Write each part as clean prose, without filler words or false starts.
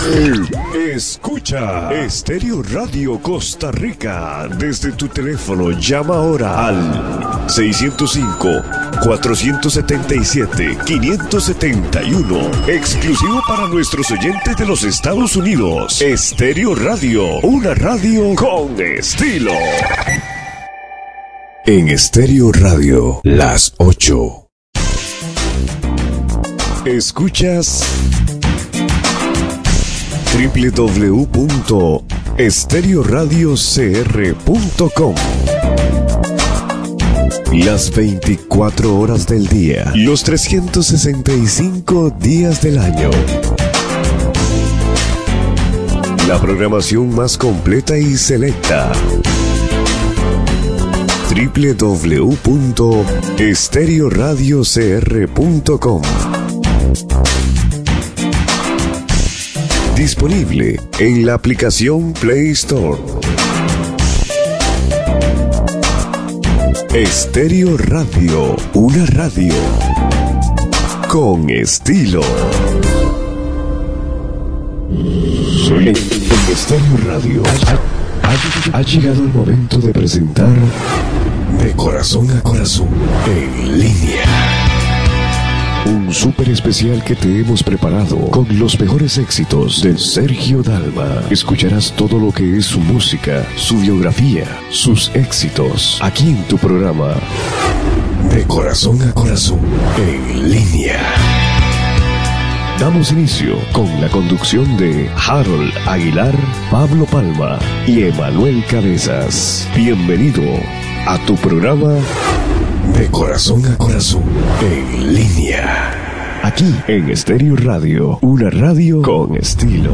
Escucha Estéreo Radio Costa Rica. Desde tu teléfono llama ahora al 605-477-571. Exclusivo para nuestros oyentes de los Estados Unidos. Estéreo Radio, una radio con estilo. En Estéreo Radio, las 8. Escuchas www.estereoradiocr.com. Las 24 horas del día, los 365 días del año. La programación más completa y selecta. www.estereoradiocr.com. Disponible en la aplicación Play Store. Estéreo Radio, una radio con estilo. En Estéreo Radio ha llegado el momento de presentar De Corazón a Corazón en línea. Un súper especial que te hemos preparado con los mejores éxitos de Sergio Dalma. Escucharás todo lo que es su música, su biografía, sus éxitos, aquí en tu programa De Corazón a Corazón en línea. Damos inicio con la conducción de Harold Aguilar, Pablo Palma y Emanuel Cabezas. Bienvenido a tu programa De Corazón a Corazón en línea. Aquí en Estéreo Radio, una radio con estilo.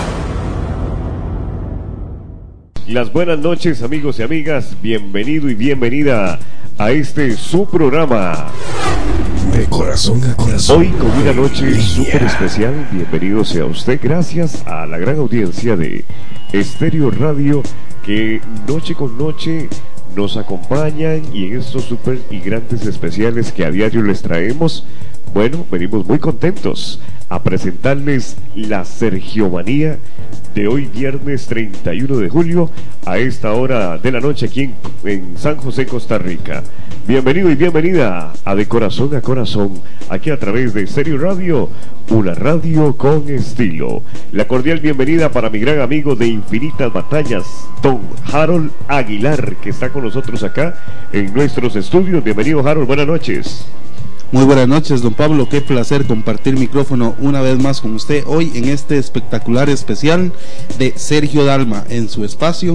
Las buenas noches, amigos y amigas. Bienvenido y bienvenida a este su programa De Corazón a Corazón. Hoy con una noche súper especial. Bienvenido sea usted. Gracias a la gran audiencia de Estéreo Radio que noche con noche nos acompañan, y en estos súper y grandes especiales que a diario les traemos, bueno, venimos muy contentos a presentarles la Sergiomanía de hoy viernes 31 de julio a esta hora de la noche aquí en San José, Costa Rica. Bienvenido y bienvenida a De Corazón a Corazón, aquí a través de Estéreo Radio, una radio con estilo. La cordial bienvenida para mi gran amigo de infinitas batallas, don Harold Aguilar, que está con nosotros acá en nuestros estudios. Bienvenido, Harold, buenas noches. Muy buenas noches, don Pablo, qué placer compartir micrófono una vez más con usted hoy en este espectacular especial de Sergio Dalma en su espacio.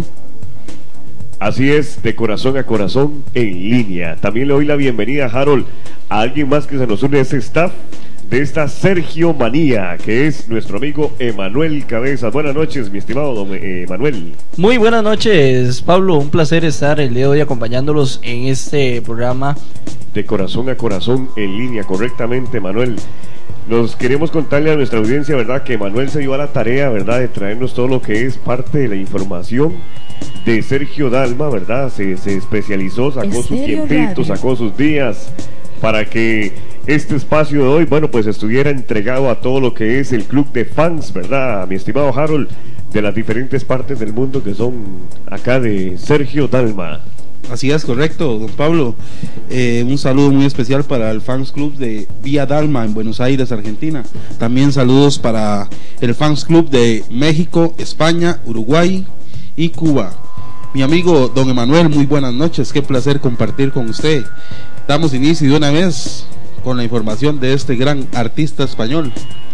Así es, De Corazón a Corazón en línea. También le doy la bienvenida, Harold, a alguien más que se nos une a ese staff de esta Sergiomanía, que es nuestro amigo Emanuel Cabezas. Buenas noches, mi estimado don Emanuel. Muy buenas noches, Pablo, un placer estar el día de hoy acompañándolos en este programa De Corazón a Corazón en línea, correctamente, Manuel. Nos queremos contarle a nuestra audiencia, ¿verdad?, que Manuel se dio a la tarea, ¿verdad?, de traernos todo lo que es parte de la información de Sergio Dalma, ¿verdad? Se especializó, sacó su tiempito, sacó sus días para que este espacio de hoy, bueno, pues estuviera entregado a todo lo que es el club de fans, ¿verdad, mi estimado Harold, de las diferentes partes del mundo que son acá de Sergio Dalma? Así es, correcto, don Pablo. Un saludo muy especial para el Fans Club de Vía Dalma en Buenos Aires, Argentina. También saludos para el Fans Club de México, España, Uruguay y Cuba. Mi amigo don Emanuel, muy buenas noches, qué placer compartir con usted. Damos inicio de una vez con la información de este gran artista español.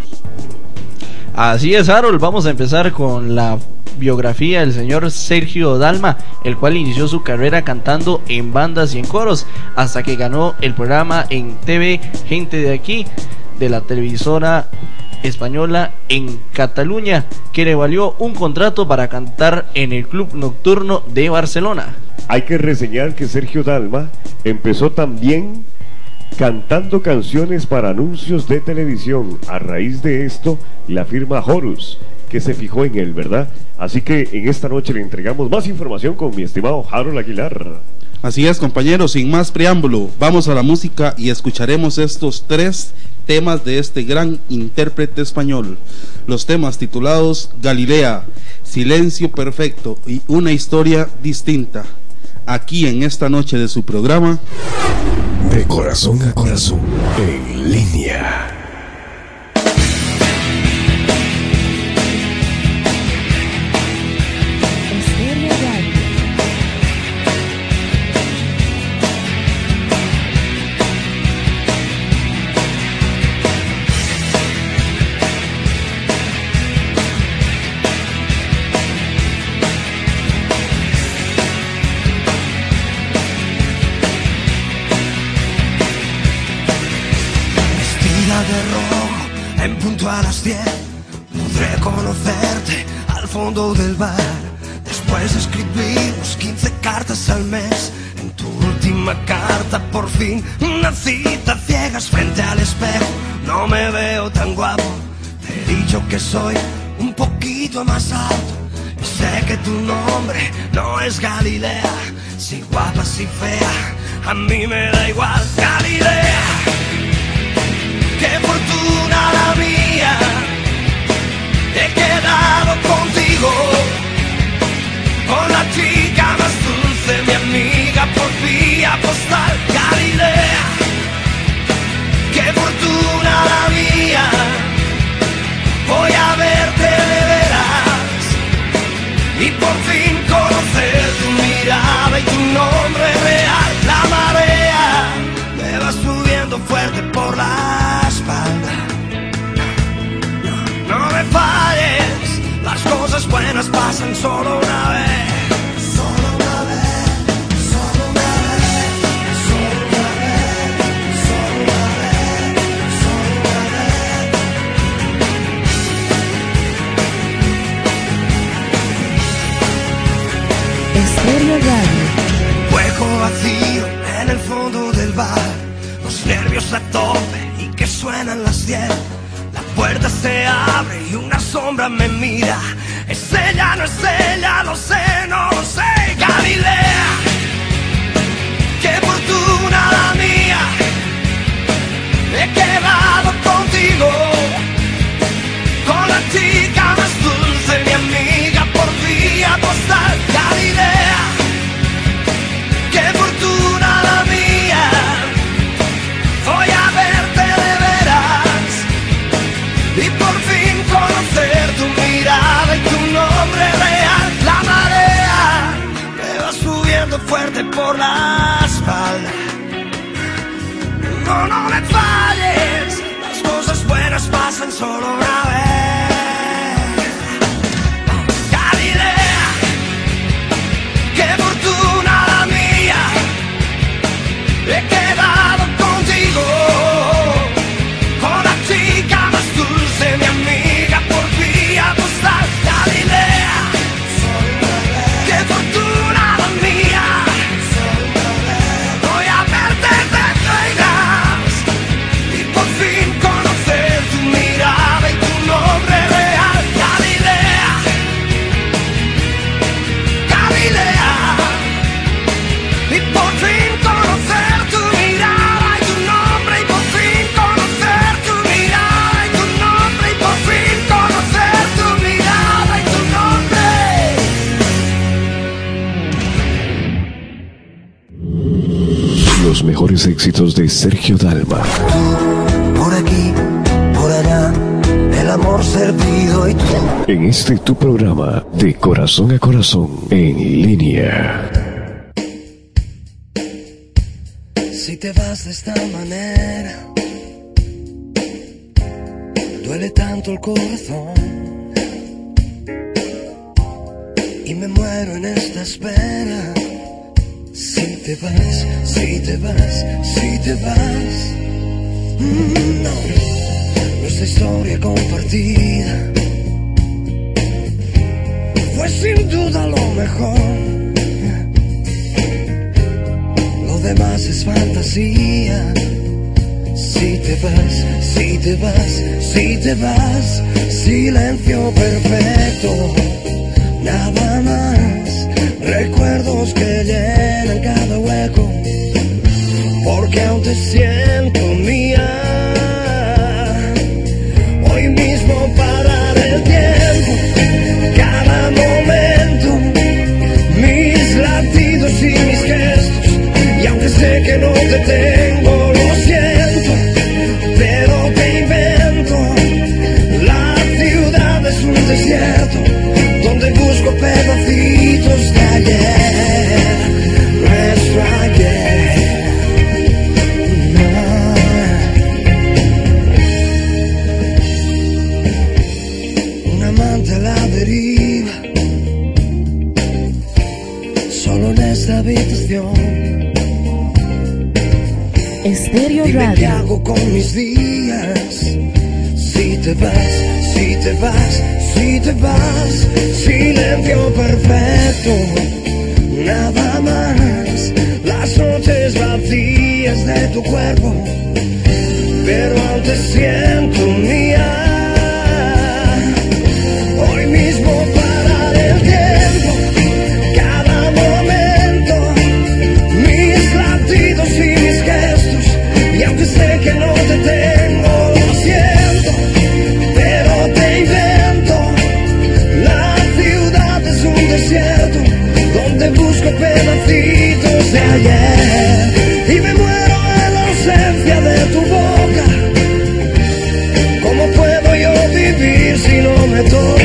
Así es, Harold, vamos a empezar con la biografía del señor Sergio Dalma, el cual inició su carrera cantando en bandas y en coros, hasta que ganó el programa en TV Gente de Aquí, de la televisora española en Cataluña, que le valió un contrato para cantar en el Club Nocturno de Barcelona. Hay que reseñar que Sergio Dalma empezó también cantando canciones para anuncios de televisión. A raíz de esto, la firma Horus, que se fijó en él, ¿verdad? Así que en esta noche le entregamos más información con mi estimado Harold Aguilar. Así es, compañeros, sin más preámbulo, vamos a la música y escucharemos estos 3 temas de este gran intérprete español. Los temas titulados Galilea, Silencio Perfecto y Una Historia Distinta. Aquí en esta noche de su programa De Corazón a Corazón, en línea. De rojo, en punto a las 10 podré conocerte al fondo del bar. Después escribimos 15 cartas al mes. En tu última carta por fin una cita ciegas frente al espejo. No me veo tan guapo, te he dicho que soy un poquito más alto. Y sé que tu nombre no es Galilea. Si guapa, si fea, a mí me da igual. Galilea, qué fortuna la mía, he quedado contigo, con la chica más dulce, mi amiga por vía postal. Galilea, qué fortuna la mía, voy a verte de veras y por fin conocer tu mirada y tu nombre real. La marea me va subiendo fuerte por la espalda. No me falles, las cosas buenas pasan solo una vez. Solo una vez, solo una vez, solo una vez, solo una vez, solo una vez. Estéreo Radio. Hueco vacío en el fondo del bar, los nervios a tope y que suenan las 10. La puerta se abre y una sombra me mira. Es ella, no es ella, lo sé, no lo sé. Galilea, qué fortuna la mía, he quedado contigo, con la chica más dulce, mi amiga por vía postal. Galilea, qué fortuna la mía, voy a verte de veras y por fin conocer tu mirada y tu nombre real. La marea me va subiendo fuerte por la espalda. No, no me falles, las cosas buenas pasan solo una vez. Galilea, qué fortuna la mía, he quedado contigo, con la chica más dulce, mi amiga por vía postal. Galilea, qué fortuna la mía, voy a verte de veras y por fin conocer tu mirada y tu nombre real. Galilea, Galilea, y por fin conocer tu mirada y tu nombre, y por fin conocer tu mirada y tu nombre, y por fin conocer tu mirada y tu nombre. Los mejores éxitos de Sergio Dalma. Por aquí, por allá, el amor servido y tú. En este tu programa, De Corazón a Corazón, en línea. Si te vas de esta manera, duele tanto el corazón y me muero en esta espera. Si te vas, si te vas, si te vas, no, nuestra historia compartida fue sin duda lo mejor. Lo demás es fantasía. Si te vas, si te vas, si te vas, silencio perfecto, nada más. Recuerdos que llenan cada hueco. porque aún te siento mía. Hoy mismo parar el tiempo, cada momento, mis latidos y mis gestos. Y aunque sé que no te tengo, lo siento, pero te invento. La ciudad es un desierto donde busco pedacitos de ayer, nuestro ayer. Un amante a la deriva, solo en esta habitación. Estéreo Dime Radio. qué hago con mis días. Si te vas, si te vas, si te vas. Silencio perfecto, nada más. Las noches vacías de tu cuerpo, pero aún te siento mía. Hoy mismo parar el tiempo, cada momento, mis latidos y mis gestos. Y aunque sé que no te tengo, lo siento, pero te invento. La ciudad es un desierto donde busco pedacitos de ayer. Y me muero en la ausencia de tu boca. ¿Cómo puedo yo vivir si no me tocas?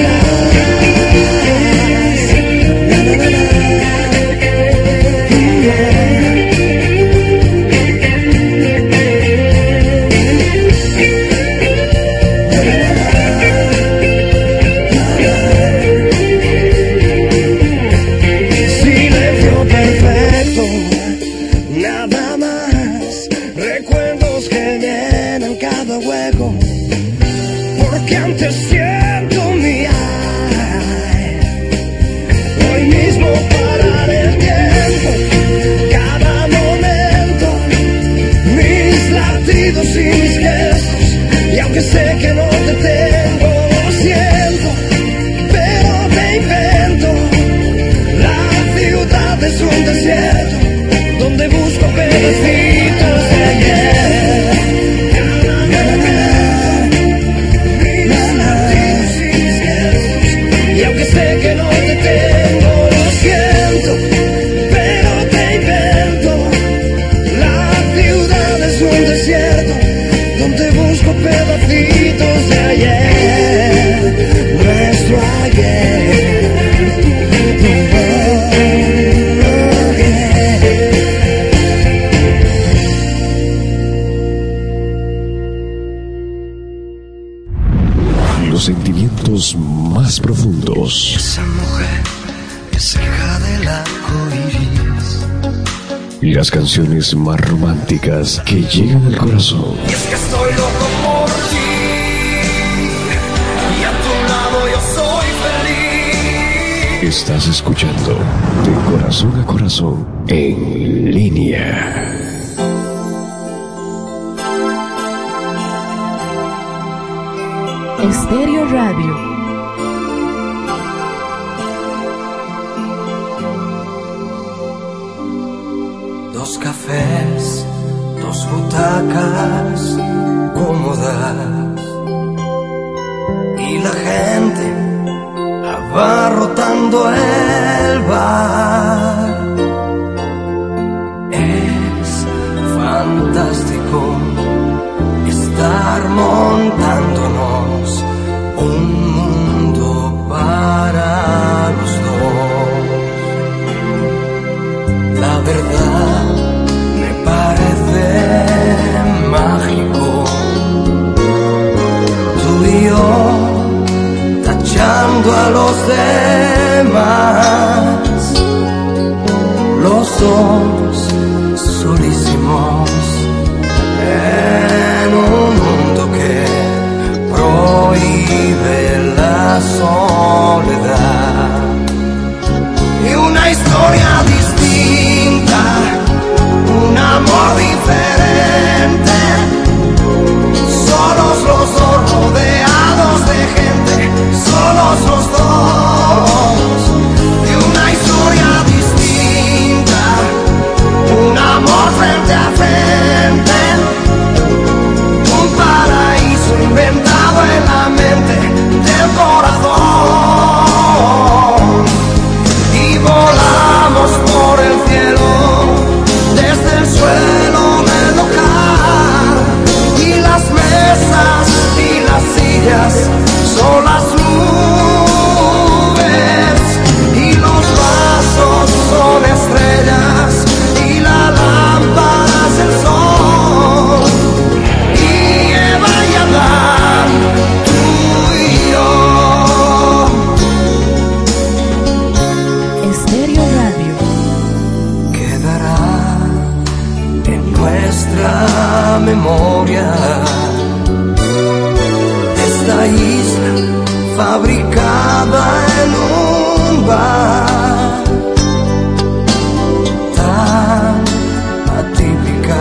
Silencio perfecto, nada más. Recuerdos que llenan cada hueco, porque antes siento mía. Hoy mismo parar el tiempo, cada momento, mis latidos y mis gestos. Y aunque sé que no te tengo, lo siento, pero te invento. La ciudad es un desierto donde busco pedacitos de ayer. Y aunque sé que no te tengo, lo siento, pero te invento. La ciudad es un desierto donde busco pedacitos de ayer, nuestro ayer. Los sentimientos más profundos. Esa mujer es hija del arco iris. Las canciones más románticas que llegan al corazón. Y es que estoy loco por ti, y a tu lado yo soy feliz. Estás escuchando De Corazón a Corazón en línea. Estéreo Radio. Dos cafés, dos butacas cómodas y la gente abarrotando el bar. Es fantástico estar montándonos un mundo para los dos. La verdad me parece mágico, tú y yo tachando a los demás, los dos solísimos en un mundo que prohíbe la soledad. Y una historia distinta, un amor diferente, solos los dos rodeados de gente, solos los dos. Y una historia distinta, un amor frente a frente. fabricada en un bar, tan atípica,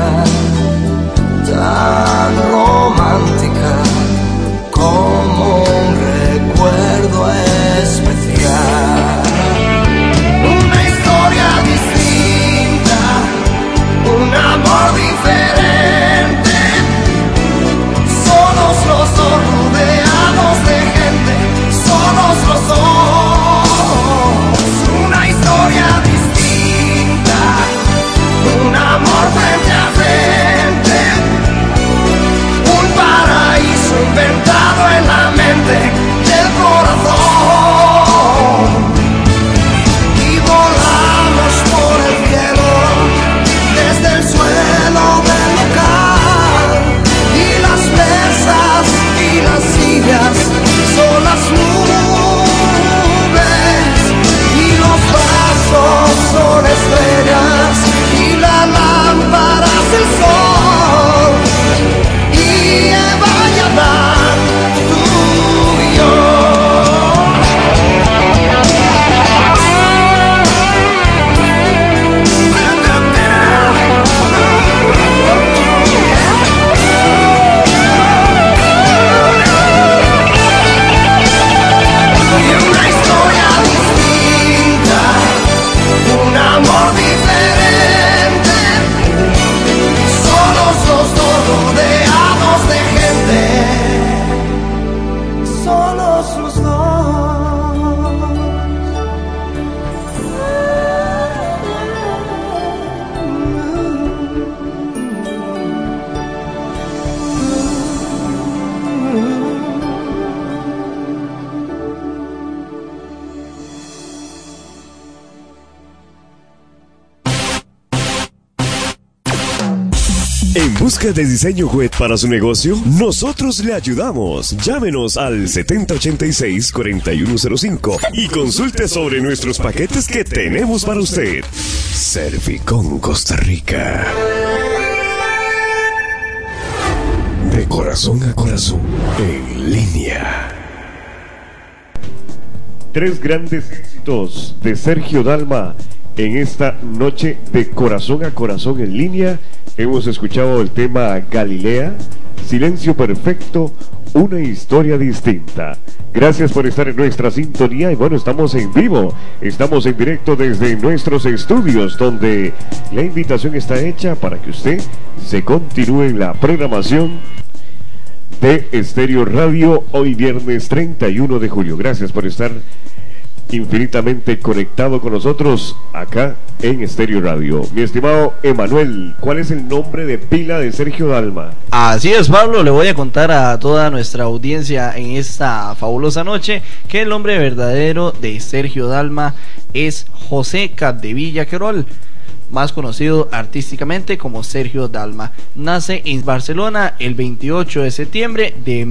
tan romántica, como un recuerdo especial. Una historia distinta, un amor diferente, solos los dos rodeados de gente, solos los dos. Una historia distinta, un amor frente a frente, un paraíso inventado en la mente del corazón. Y volamos por el cielo, desde el suelo del local, y las mesas y las sillas son las nubes, y los vasos son estrellas, y la lámpara es el sol, y Eva y Adán, tú y yo. Y una historia distinta, un amor diferente, solos los dos rodeados de gente, solos los dos. ¿En busca de diseño web para su negocio? Nosotros le ayudamos. Llámenos al 7086-4105 y consulte sobre nuestros paquetes que tenemos para usted. Servicom Costa Rica. De corazón a corazón, en línea. Tres grandes éxitos de Sergio Dalma en esta noche de corazón a corazón en línea. Hemos escuchado el tema Galilea, Silencio Perfecto, una historia distinta. Gracias por estar en nuestra sintonía y bueno, estamos en vivo, estamos en directo desde nuestros estudios donde la invitación está hecha para que usted se continúe en la programación de Estéreo Radio hoy viernes 31 de julio. Gracias por estar infinitamente conectado con nosotros acá en Estéreo Radio. Mi estimado Emanuel, ¿cuál es el nombre de pila de Sergio Dalma? Así es, Pablo, le voy a contar a toda nuestra audiencia en esta fabulosa noche que el nombre verdadero de Sergio Dalma es José Capdevila Querol, más conocido artísticamente como Sergio Dalma. Nace en Barcelona el 28 de septiembre de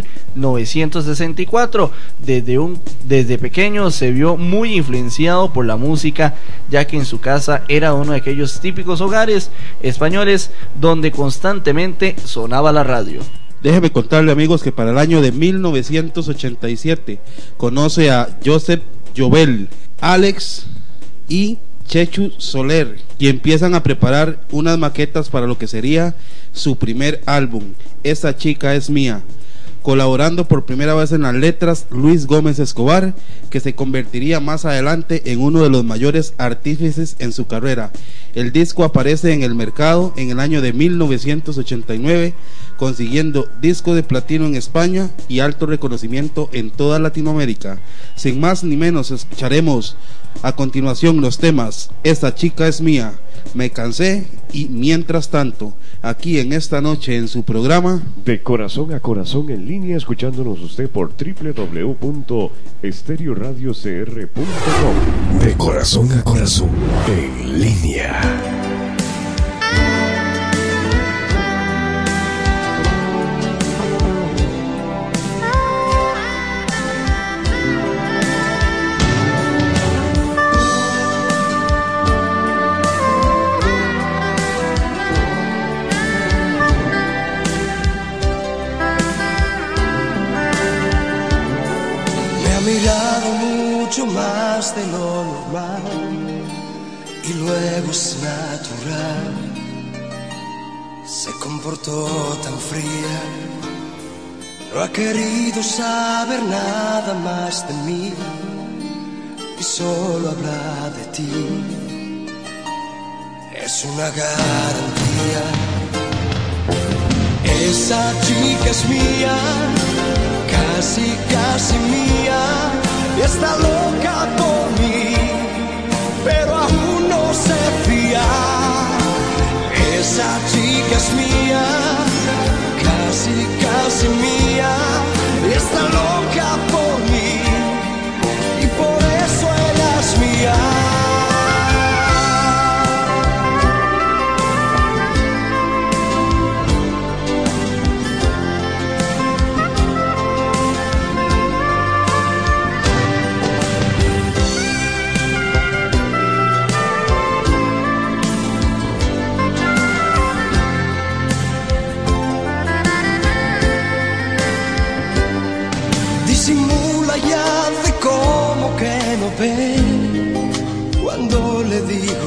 1964. Desde pequeño se vio muy influenciado por la música, ya que en su casa era uno de aquellos típicos hogares españoles donde constantemente sonaba la radio. Déjeme contarle, amigos, que para el año de 1987 conoce a Josep Jovel, Alex y Chechu Soler, y empiezan a preparar unas maquetas para lo que sería su primer álbum, Esa chica es mía, colaborando por primera vez en las letras Luis Gómez Escobar, que se convertiría más adelante en uno de los mayores artífices en su carrera. El disco aparece en el mercado en el año de 1989, consiguiendo disco de platino en España y alto reconocimiento en toda Latinoamérica. Sin más ni menos, escucharemos a continuación los temas Esa chica es mía, Me cansé y Mientras tanto, aquí en esta noche en su programa De corazón a corazón en línea, escuchándonos usted por www.estereoradiocr.com. De corazón a corazón en línea. mirado mucho más de lo normal y luego es natural. Se comportó tan fría, no ha querido saber nada más de mí y solo habla de ti. Es una garantía. Esa chica es mía, casi, casi mía, y está loca por mí, pero aún no se fía. Esa chica es mía, casi, casi mía, y está loca por mí, y por eso ella es mía. Disimula y hace como que no ve cuando le digo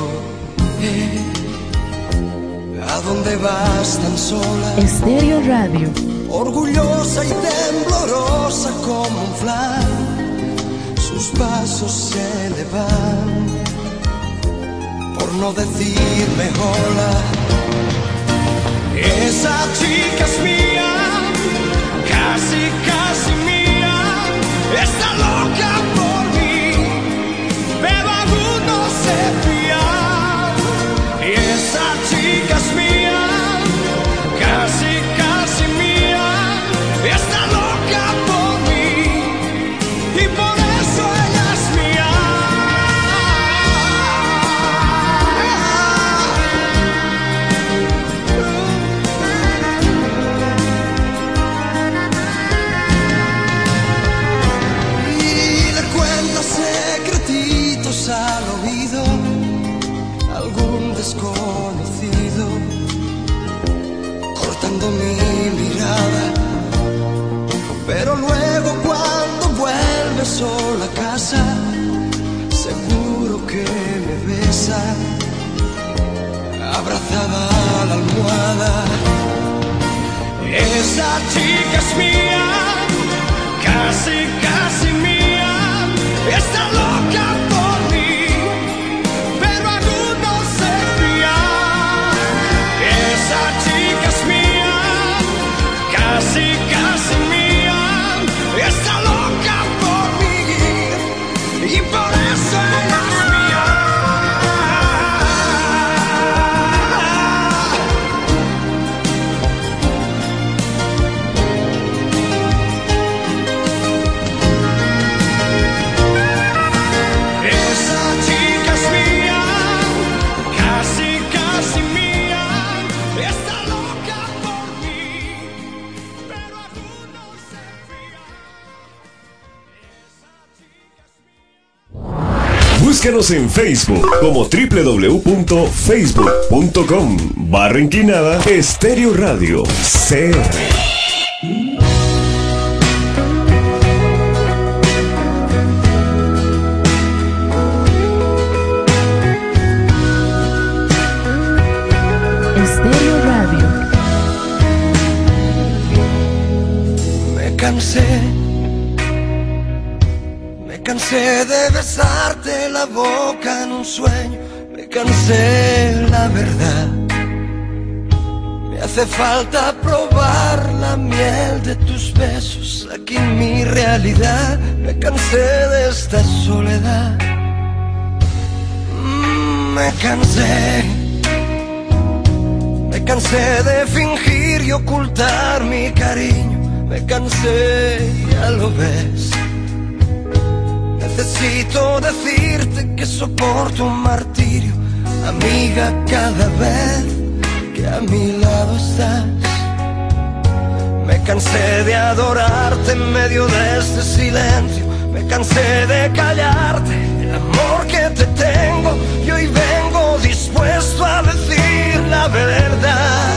¿a dónde vas tan sola? Estéreo Radio. Orgullosa y temblorosa como un flan, sus pasos se le van por no decirme hola. Esa chica es mía, casi, casi mía, está loca por mí, pero aún no se fía. Y esa chica es mía, casi, casi mía, está loca por mí, y por eso ella es mía. Al oído algún desconocido, cortando mi mirada, pero luego cuando vuelve sola a casa, seguro que me besa, abrazada a la almohada. Esa chica es mía, casi, casi mía, está loca por mí, pero aún no se fía. Esa chica es mía, casi, casi mía, está loca por mí, y por eso ella es mía. Búscanos en Facebook como www.facebook.com/Estéreo Radio CR. Estéreo Radio. Me cansé de besarte la boca en un sueño, me cansé, la verdad. Me hace falta probar la miel de tus besos aquí en mi realidad. Me cansé de esta soledad. Me cansé de fingir y ocultar mi cariño. Me cansé, ya lo ves. Necesito decirte que soporto un martirio, amiga, cada vez que a mi lado estás. Me cansé de adorarte en medio de este silencio. Me cansé de callarte el amor que te tengo, y hoy vengo dispuesto a decir la verdad.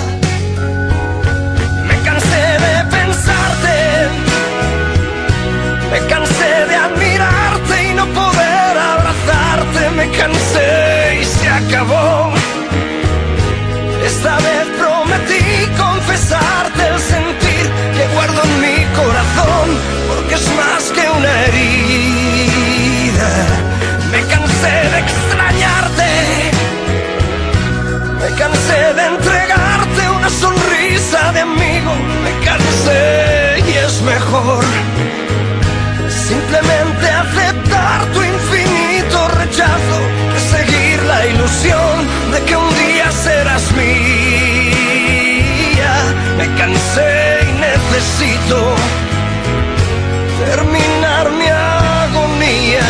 Me cansé de pensarte, me cansé de admirar mejor simplemente aceptar tu infinito rechazo que seguir la ilusión de que un día serás mía. Me cansé y necesito terminar mi agonía.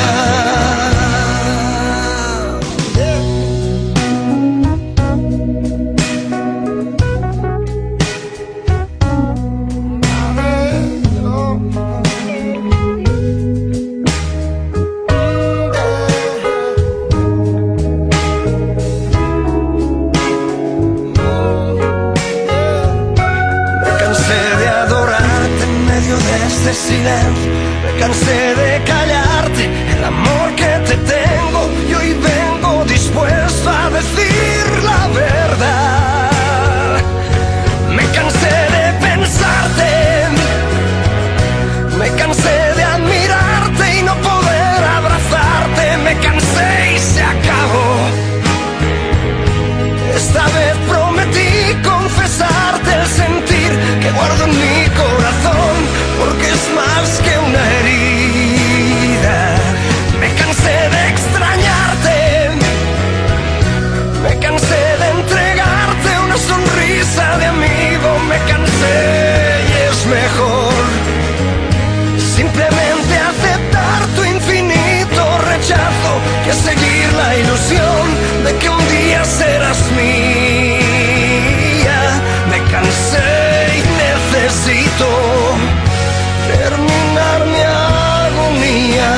Este silencio, me cansé de callarte el amor que te tengo y hoy vengo dispuesto a decir la verdad. Me cansé de pensarte, me cansé de admirarte y no poder abrazarte, me cansé y se acabó. Esta vez prometí confesarte el sentir que guardo en mi corazón, porque es más que una herida. Me cansé de extrañarte, me cansé de entregarte una sonrisa de amigo, me cansé y es mejor simplemente aceptar tu infinito rechazo que seguir la ilusión de que un día serás mía. Me cansé y necesito terminar mi agonía.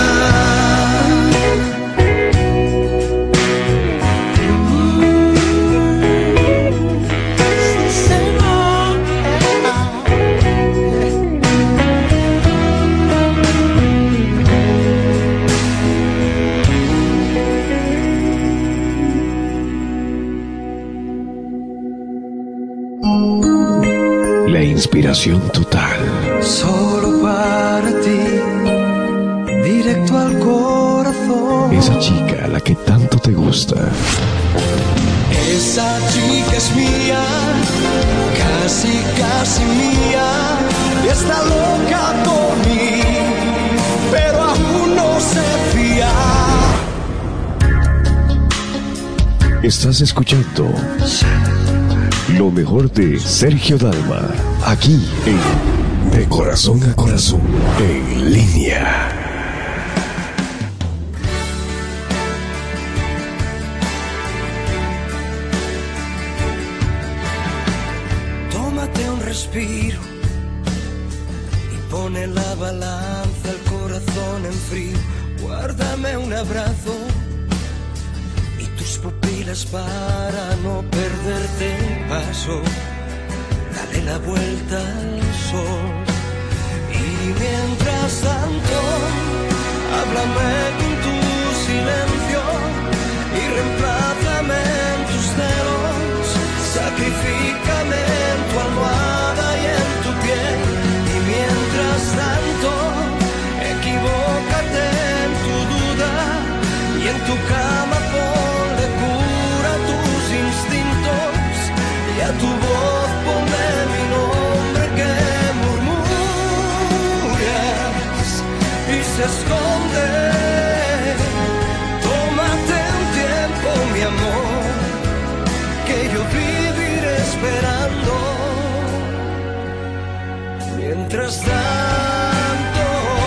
La inspiración total. Solo para ti, directo al corazón. Esa chica a la que tanto te gusta. Esa chica es mía, casi, casi mía, y está loca por mí, pero aún no se fía. Estás escuchando lo mejor de Sergio Dalma, aquí en De Corazón a Corazón, en línea. Tómate un respiro y pone la balanza el corazón en frío. Guárdame un abrazo y tus pupilas para no perderte el paso. Dale la vuelta al sol y mientras tanto háblame con tu silencio y reemplázame en tus dedos, sacrifícame en tu almohada y en tu piel. Y mientras tanto equivócate en tu duda y en tu cama ponle cura a tus instintos y a tu voz ponle mi nombre que murmuras y se esconde. Tómate un tiempo, mi amor, que yo viviré esperando. Mientras tanto,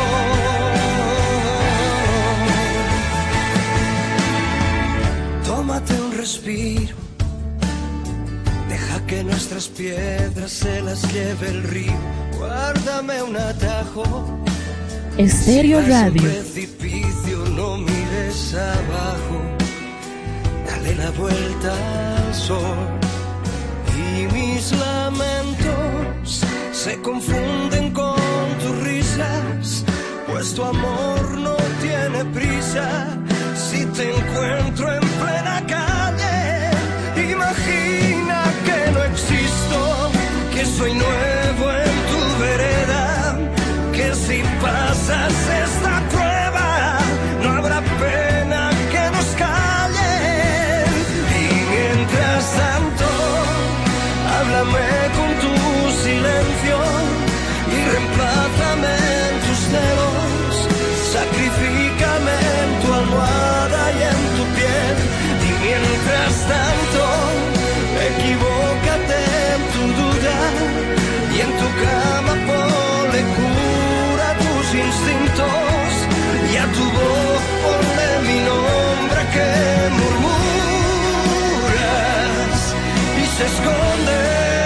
tómate un respiro, deja que nuestras piedras se las lleve el río. Guárdame un atajo. Estéreo Si vas Radio. en precipicio, no mires abajo. Dale la vuelta al sol y mis lamentos se confunden con tus risas, pues tu amor no tiene prisa. Si te encuentro en plena calle, imagina que no existo, que soy nuevo en tu vereda, que si pasas esta prueba no habrá pena que nos calle. Y mientras tanto háblame con tu silencio y reemplázame instintos y a tu voz ponle mi nombre que murmuras y se esconde.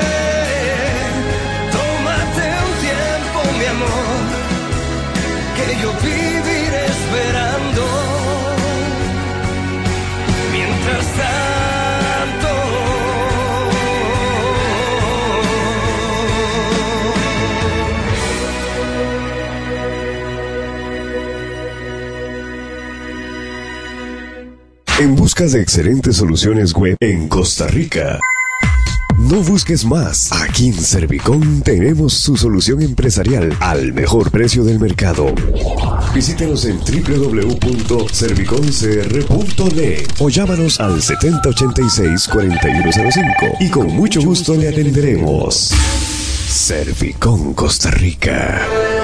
Tómate un tiempo, mi amor, que yo viviré esperando. Mientras tanto, en busca de excelentes soluciones web en Costa Rica. No busques más. Aquí en Servicom tenemos su solución empresarial al mejor precio del mercado. Visítenos en www.servicomcr.net o llámanos al 7086-4105 y con mucho gusto le atenderemos. Servicom Costa Rica.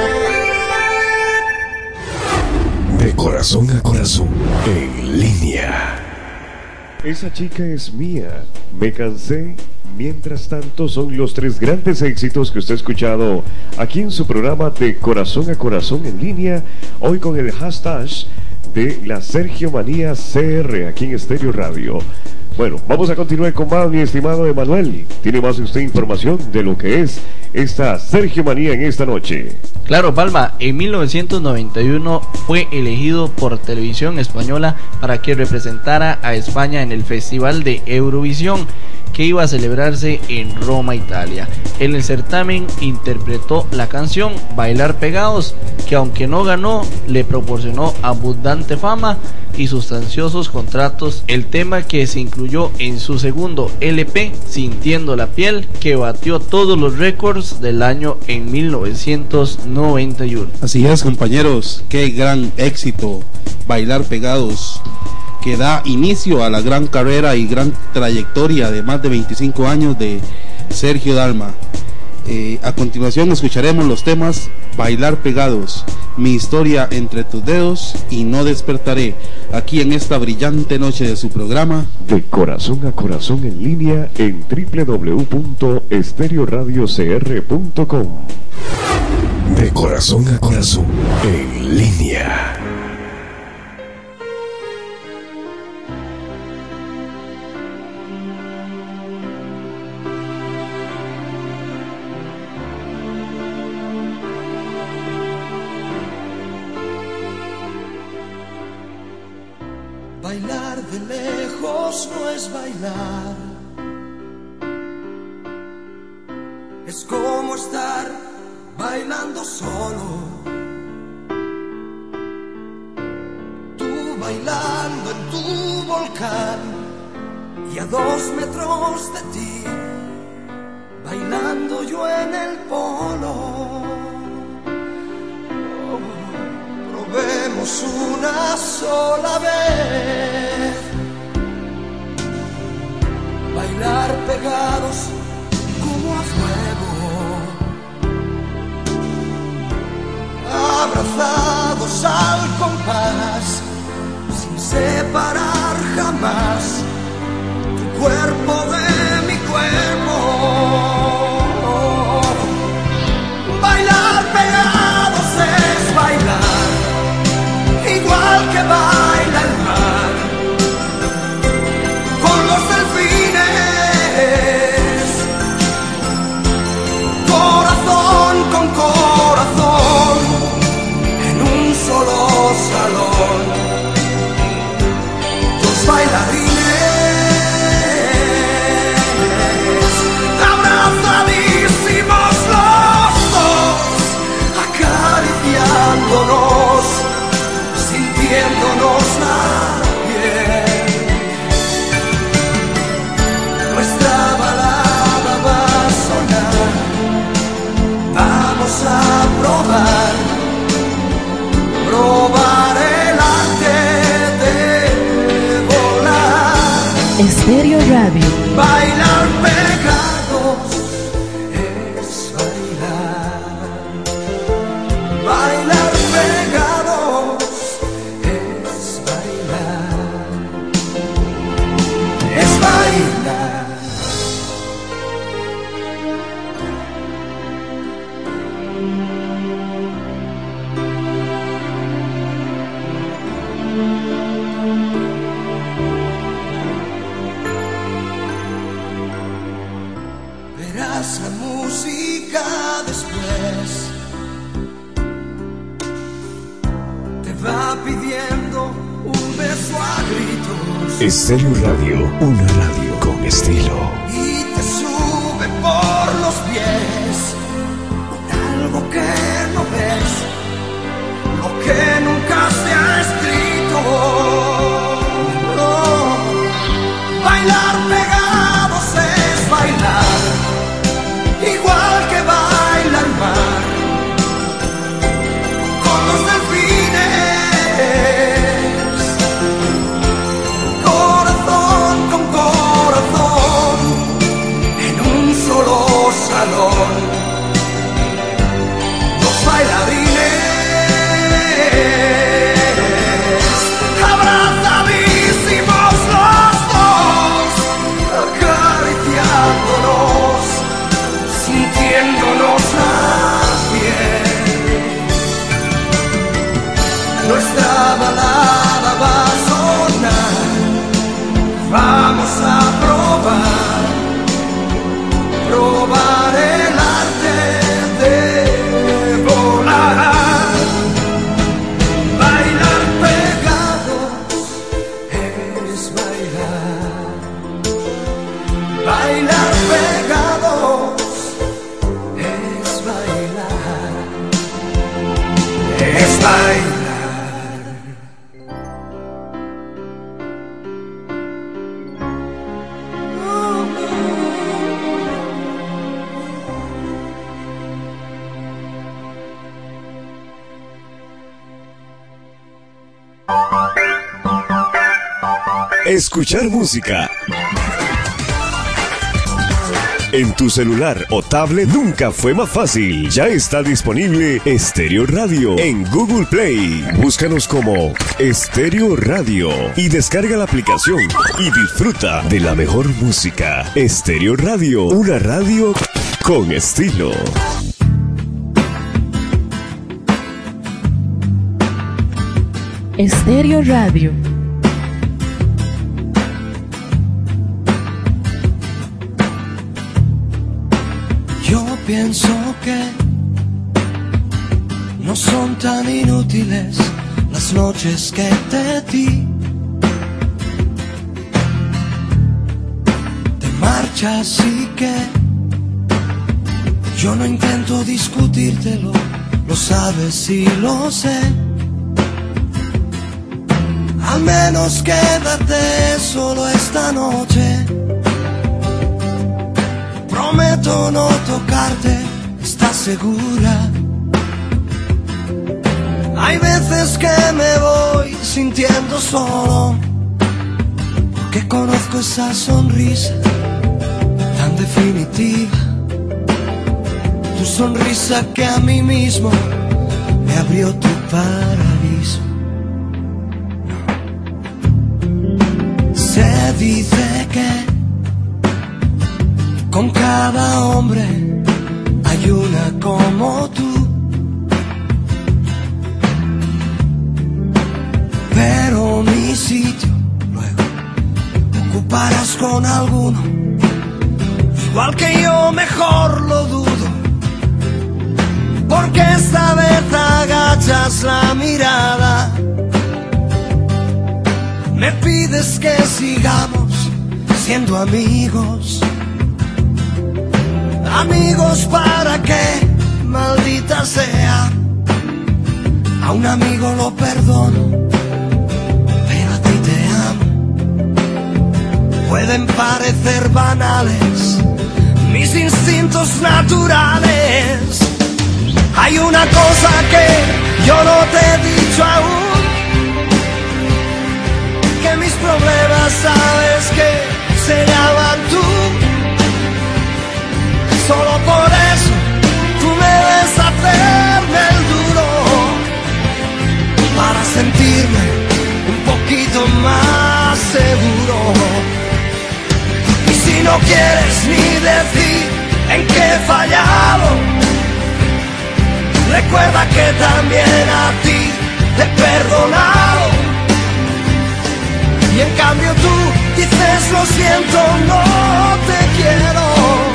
De corazón a corazón, en línea. Esa chica es mía. Me cansé. Mientras tanto, son los 3 grandes éxitos que usted ha escuchado aquí en su programa de Corazón a Corazón en línea, hoy con el hashtag de la Sergio Manía CR aquí en Estéreo Radio. Bueno, vamos a continuar con más, mi estimado Emanuel. ¿Tiene más usted información de lo que es esta Sergio Manía en esta noche? Claro, Palma, en 1991 fue elegido por Televisión Española para que representara a España en el Festival de Eurovisión, que iba a celebrarse en Roma, Italia. En el certamen interpretó la canción Bailar Pegados, que aunque no ganó, le proporcionó abundante fama y sustanciosos contratos. El tema que se incluyó en su segundo LP, Sintiendo la Piel, que batió todos los récords del año en 1991. Así es, compañeros, qué gran éxito, Bailar Pegados, que da inicio a la gran carrera y gran trayectoria de más de 25 años de Sergio Dalma. A continuación escucharemos los temas Bailar Pegados, Mi historia entre tus dedos y No despertaré, aquí en esta brillante noche de su programa De corazón a corazón en línea en www.estereoradiocr.com. De corazón a corazón en línea. bailar de lejos no es bailar, es como estar bailando solo. Tú bailando en tu volcán y a 2 metros de ti, bailando yo en el polo. Probemos una sola vez bailar pegados como a fuego, abrazados al compás, sin separar jamás tu cuerpo de mi cuerpo. Bailar pegados es bailar igual que baila el mar con los delfines, corazón con corazón en un solo salón, dos bailarines abrazadísimos los dos, acariciándonos, sintiéndonos la piel. Nuestra balada va a sonar, vamos a probar el arte de volar. Estéreo Radio. Bailar pegados es bailar. Bailar pegados es bailar. Es bailar. pidiendo un beso a gritos. Estéreo Radio, una radio con estilo. Y te sube por los pies algo que no ves, lo que nunca se ha escrito. No. Bailar pegados es bailar, igual que baila el mar con los delfines, corazón con corazón, en un solo salón, dos bailarines abrazadísimos los dos, acariciándonos, sintiéndonos la piel. Nuestra balada va a sonar, vamos a probar el arte de volar. Bailar pegados es bailar, bailar pegados es bailar, es bailar. Escuchar música en tu celular o tablet nunca fue más fácil. Ya está disponible Estéreo Radio en Google Play. Búscanos como Estéreo Radio y descarga la aplicación y disfruta de la mejor música. Estéreo Radio, una radio con estilo. Estéreo Radio. Yo pienso que no son tan inútiles las noches que te di. Te marchas y que yo no intento discutírtelo, lo sabes y lo sé. Al menos quédate solo esta noche. Prometo no tocarte, ¿estás segura? Hay veces que me voy sintiendo solo, que conozco esa sonrisa tan definitiva, tu sonrisa que a mí mismo me abrió tu paraíso. Se dice que con cada hombre hay una como tú, pero mi sitio luego ocuparás con alguno, igual que yo, mejor lo dudo, porque esta vez agachas la mirada, me pides que sigamos siendo amigos. Amigos para qué, maldita sea. A un amigo lo perdono, pero a ti te amo. Pueden parecer banales mis instintos naturales. Hay una cosa que yo no te he dicho aún, que mis problemas sabes que se llaman tú. Solo por eso tú me debes hacerme el duro, para sentirme un poquito más seguro. Y si no quieres ni decir en qué he fallado, recuerda que también a ti te he perdonado. Y en cambio tú dices lo siento, no te quiero,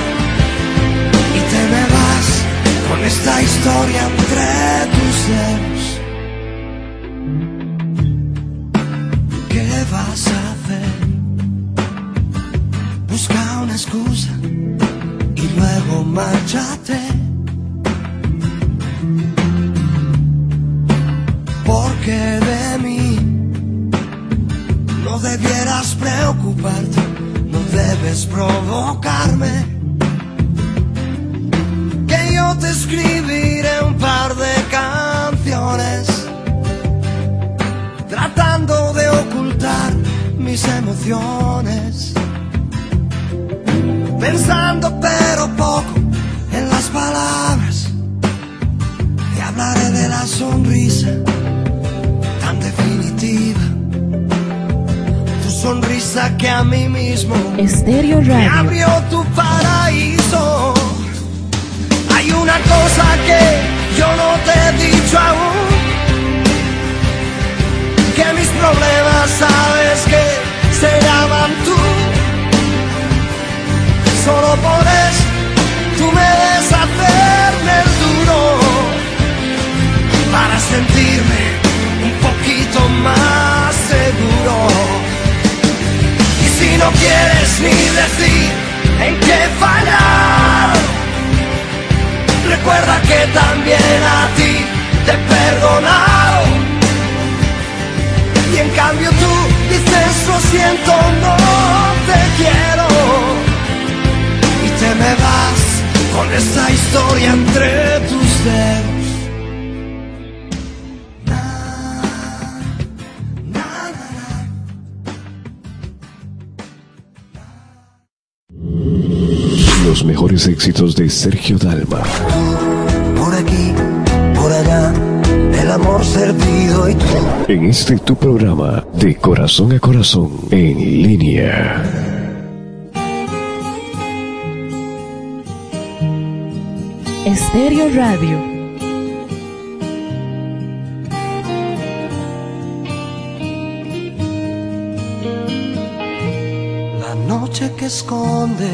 y te me vas con esta historia entre tus dedos. vas a hacer? Busca una excusa y luego márchate. Porque de mí no debieras preocuparte, no debes provocarme. Que yo te escribiré un par de canciones tratando de ocultar mis emociones, pensando pero poco en las palabras. Te hablaré de la sonrisa tan definitiva, tu sonrisa que a mí mismo Estéreo Radio me abrió tu paraíso. Hay una cosa que yo no te he dicho aún, que mis problemas sabes que se llaman tú. Solo por eso tú me debes hacerme el duro para sentirme un poquito más seguro. Y si no quieres ni decir en qué fallar, recuerda que también a ti te he perdonado. Y en cambio tú dices lo siento, no te quiero, y te me vas con esta historia entre tus dedos. Los mejores éxitos de Sergio Dalma. Por aquí, por allá, el amor servido y tú. En este tu programa de corazón a corazón en línea. Estéreo Radio. La noche que esconde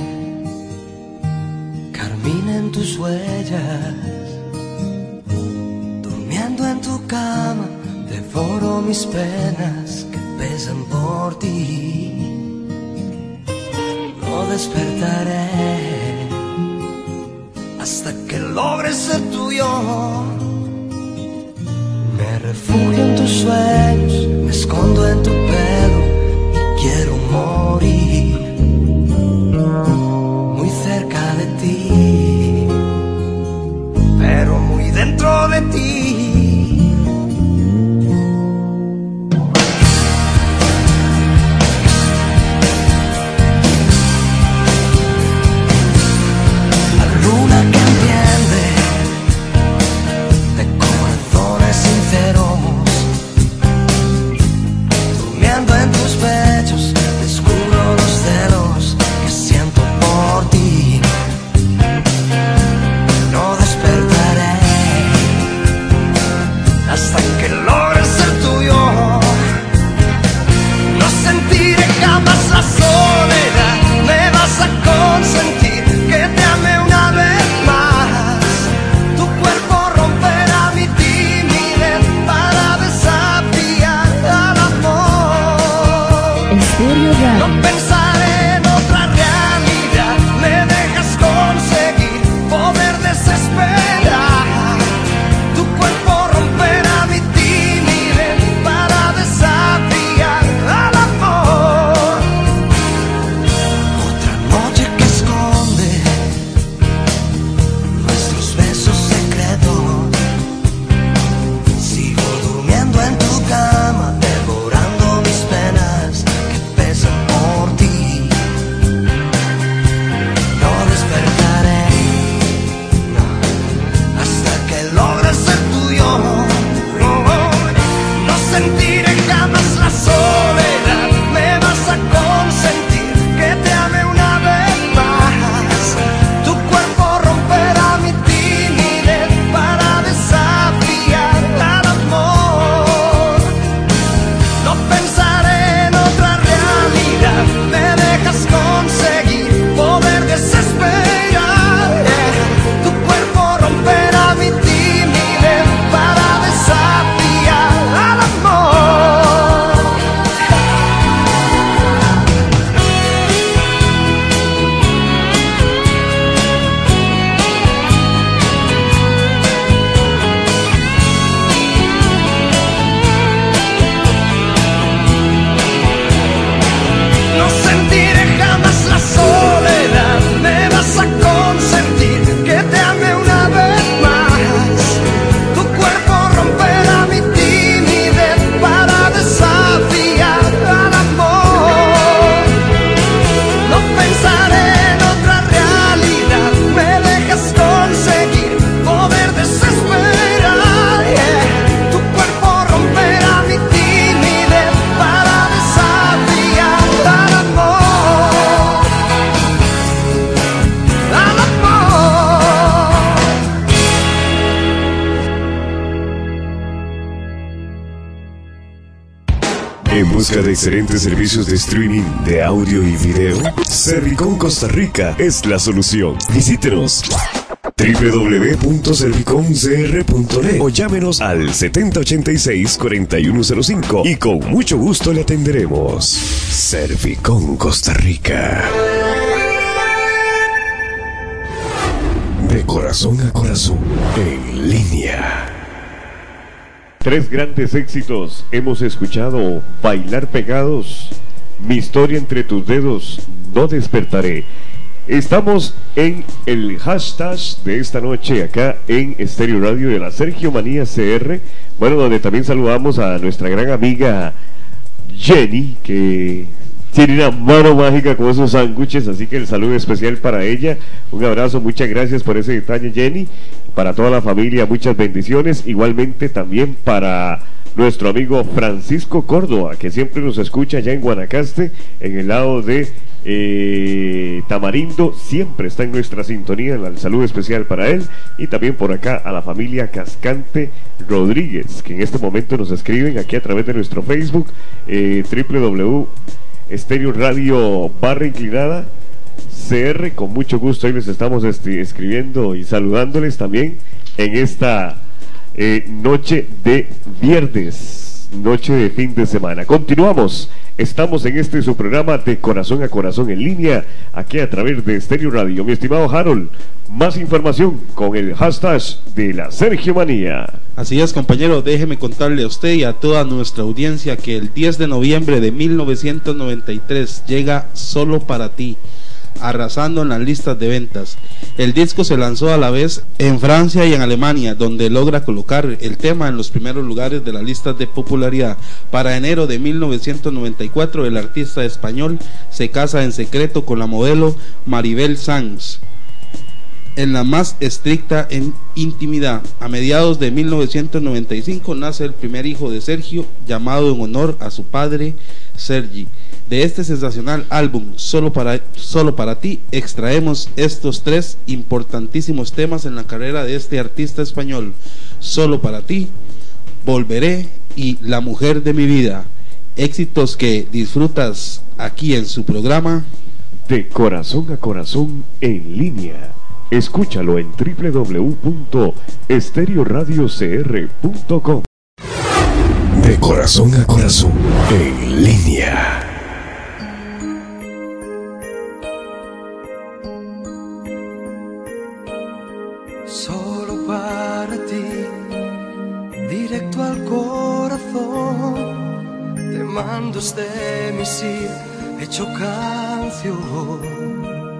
carmina en tus huellas. Durmiendo en tu cama devoro mis penas que pesan por ti. No despertaré hasta que logres ser tuyo. Me refugio en tus sueños, me escondo en tu pelo y quiero morir muy cerca de ti, pero muy dentro de ti. Descubro En busca de excelentes servicios de streaming de audio y video, Servicom Costa Rica es la solución. Visítenos www.servicomcr.net o llámenos al 7086-4105 y con mucho gusto le atenderemos. Servicom Costa Rica. De corazón a corazón, en línea. 3 grandes éxitos hemos escuchado: Bailar Pegados, Mi Historia Entre Tus Dedos, No Despertaré. Estamos en el hashtag de esta noche acá en Estéreo Radio de la Sergio Manía CR, bueno, donde también saludamos a nuestra gran amiga Jenny, que tiene una mano mágica con esos sándwiches, así que el saludo especial para ella. Un abrazo, muchas gracias por ese detalle, Jenny. Para toda la familia, muchas bendiciones. Igualmente también para nuestro amigo Francisco Córdoba, que siempre nos escucha allá en Guanacaste, en el lado de Tamarindo, siempre está en nuestra sintonía. El saludo especial para él. Y también por acá a la familia Cascante Rodríguez, que en este momento nos escriben aquí a través de nuestro Facebook, www.Estéreo Radio /inclinada CR. Con mucho gusto ahí les estamos escribiendo y saludándoles también en esta noche de viernes, noche de fin de semana. Continuamos, estamos en su programa de corazón a corazón en línea, aquí a través de Estéreo Radio. Mi estimado Harold, más información con el hashtag de la Sergio Manía. Así es, compañero, déjeme contarle a usted y a toda nuestra audiencia que el 10 de noviembre de 1993 llega Solo para ti, arrasando en las listas de ventas. El disco se lanzó a la vez en Francia y en Alemania, donde logra colocar el tema en los primeros lugares de las listas de popularidad. Para enero de 1994, el artista español se casa en secreto con la modelo Maribel Sanz, en la más estricta intimidad. A mediados de 1995 nace el primer hijo de Sergio, llamado en honor a su padre, Sergi. De este sensacional álbum, Solo para ti, extraemos estos 3 importantísimos temas en la carrera de este artista español: Solo para ti, Volveré y La mujer de mi vida. Éxitos que disfrutas aquí en su programa De corazón a corazón en línea. Escúchalo en www.estereoradiocr.com. De corazón a corazón en línea. Solo para ti, directo al corazón, te mando este misil hecho canción.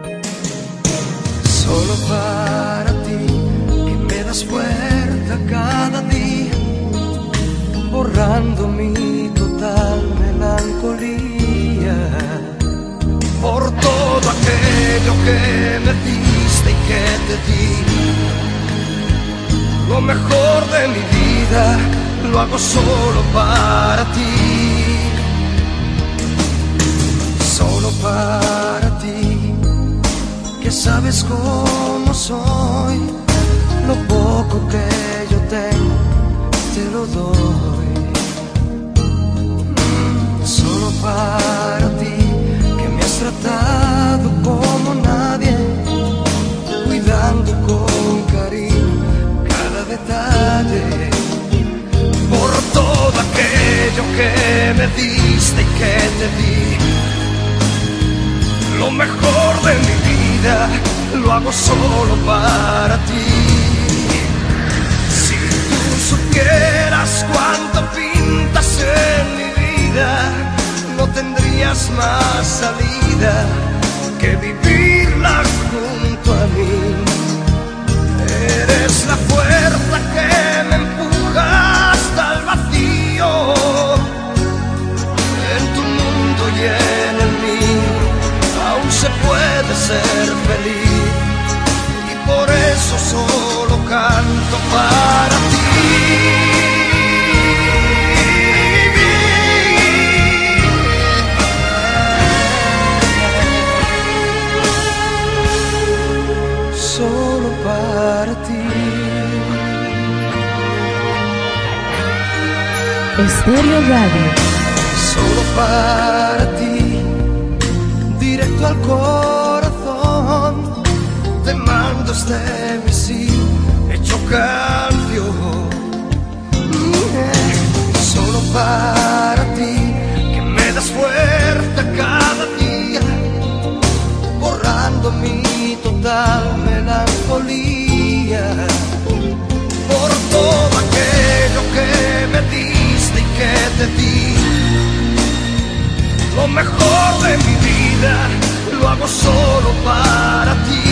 Solo para ti, que me das fuerza cada día, borrando mi total melancolía. Por todo aquello que me diste y que te di, lo mejor de mi vida lo hago solo para ti. Solo para ti, que sabes cómo soy, lo poco que yo tengo te lo doy. Solo para ti, que me has tratado como nadie, cuidando con cariño cada detalle. Por todo aquello que me diste y que te di, lo mejor de mi vida lo hago solo para ti. Si tú supieras cuánto pintas en mi vida, no tendrías más salida que vivirla junto a mí. Eres la fuerza que me empuja hasta el vacío, en tu mundo y en el mío aún se puede ser feliz, y por eso solo canto para ti. Solo para ti. Estéreo Radio. Solo para ti, directo al corazón, te mando este misil hecho canción. Solo para ti, que me das fuerte cada día, borrando mi total melancolía, por todo aquello que me diste y que te di. Lo mejor de mi vida lo hago solo para ti.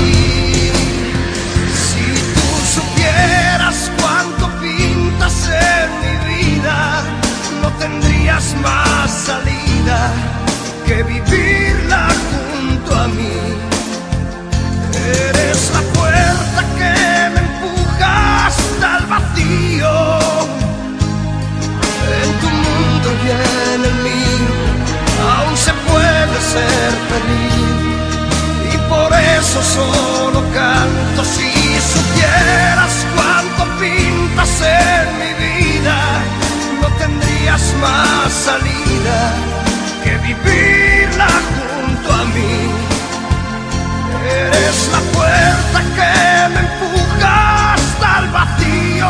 Si tú supieras cuánto pintas en mi vida, no tendrías más salida que vivirla junto a mí. Eres la puerta que me empuja hasta el vacío. En tu mundo y en el mío aún se puede ser feliz, y por eso solo canto. Si supieras cuánto pintas en mi vida, no tendrías más salida que vivirla junto a mí. Eres la puerta que me empuja hasta el vacío.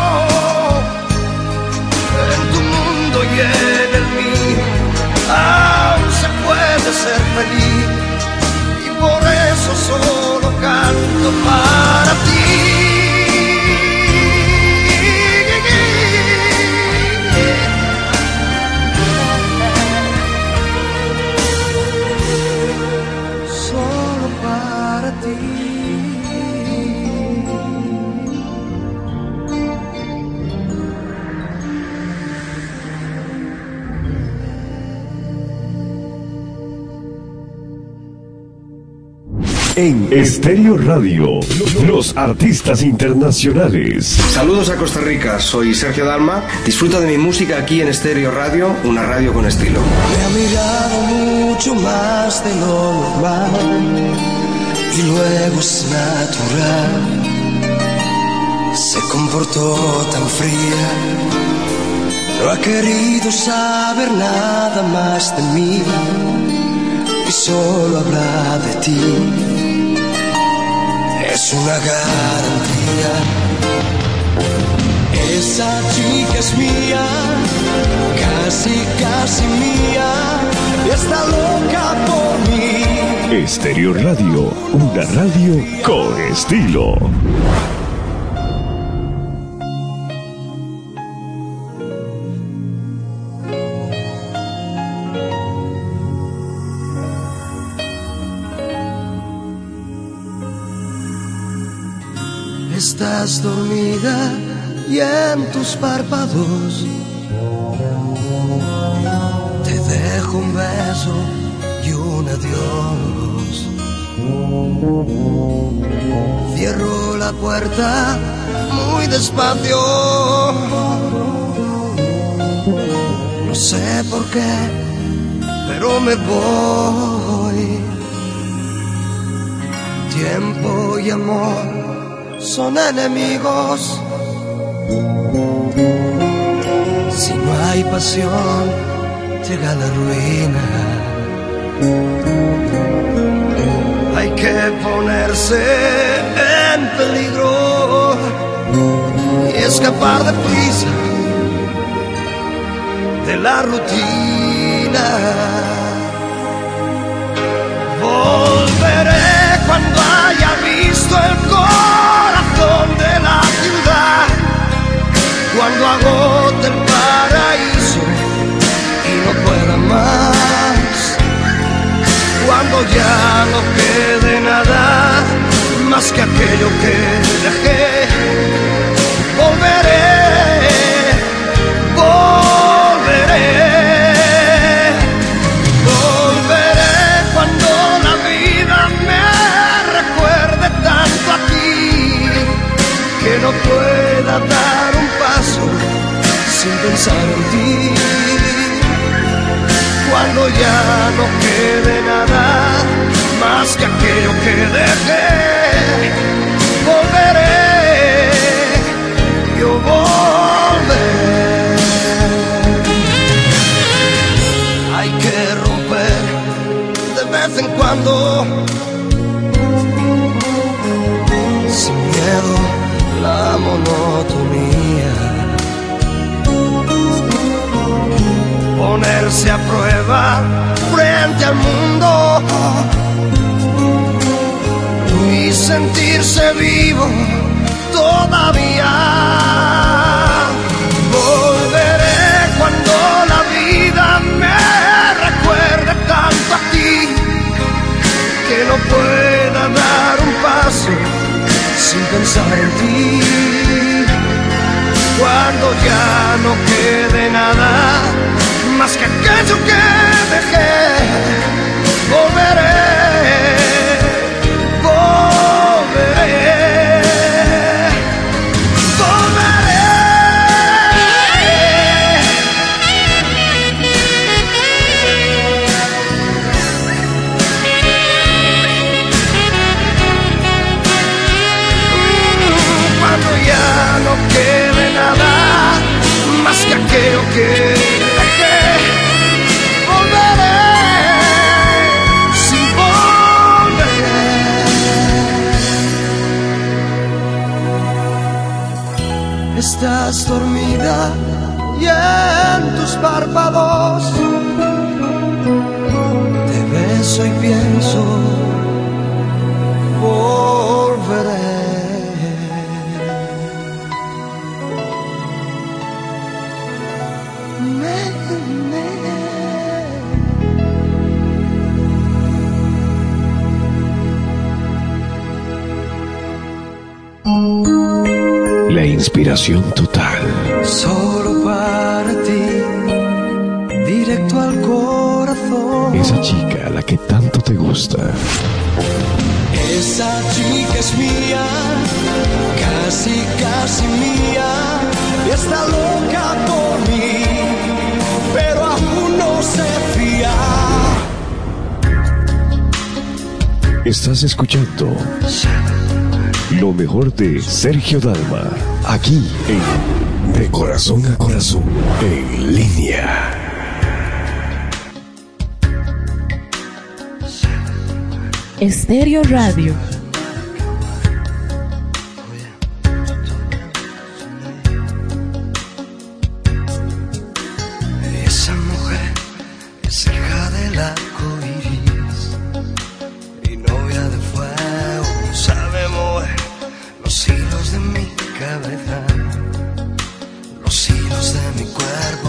En tu mundo y en el mío aún se puede ser feliz, y por eso solo canto para ti. Solo para ti. En Estéreo Radio, los artistas internacionales. Saludos a Costa Rica, soy Sergio Dalma. Disfruta de mi música aquí en Estéreo Radio, una radio con estilo. Me ha mirado mucho más de lo normal y luego es natural. Se comportó tan fría, no ha querido saber nada más de mí y solo habla de ti. Es una garantía. Esa chica es mía, casi, casi mía, y está loca por mí. Estéreo Radio, una radio con estilo. Estás dormida y en tus párpados te dejo un beso y un adiós. Cierro la puerta muy despacio. No sé por qué, pero me voy. Tiempo y amor son enemigos. Si no hay pasión, llega la ruina. Hay que ponerse en peligro y escapar deprisa de la rutina. Volveré cuando haya visto el corazón de la ciudad, cuando agote el paraíso y no pueda más, cuando ya no quede nada más que aquello que dejé. Volveré, volveré, volveré cuando la vida me recuerde tanto a ti, que no pueda dar un paso sin pensar en ti. Cuando ya no quede nada más que aquello que dejé, volveré, yo volveré. Hay que cantando sin miedo la monotonía. Ponerse a prueba frente al mundo y sentirse vivo todavía. Volveré cuando la vida me recuerde tanto a ti, que no pueda dar un paso sin pensar en ti. Cuando ya no quede nada más que aquello que dejé, volveré. Aquello que dejé, volveré, sí volveré. Estás dormida y en tus párpados te beso y pienso, volveré. La inspiración total. Solo para ti, directo al corazón. Esa chica a la que tanto te gusta. Esa chica es mía, casi, casi mía, y está loca por mí, pero aún no se fía. Estás escuchando lo mejor de Sergio Dalma, aquí en De Corazón a Corazón, en línea. Estéreo Radio. Esa mujer es hija del arco iris y novia de fuego, sabe mover los hilos de mi cabeza, los hilos de mi cuerpo.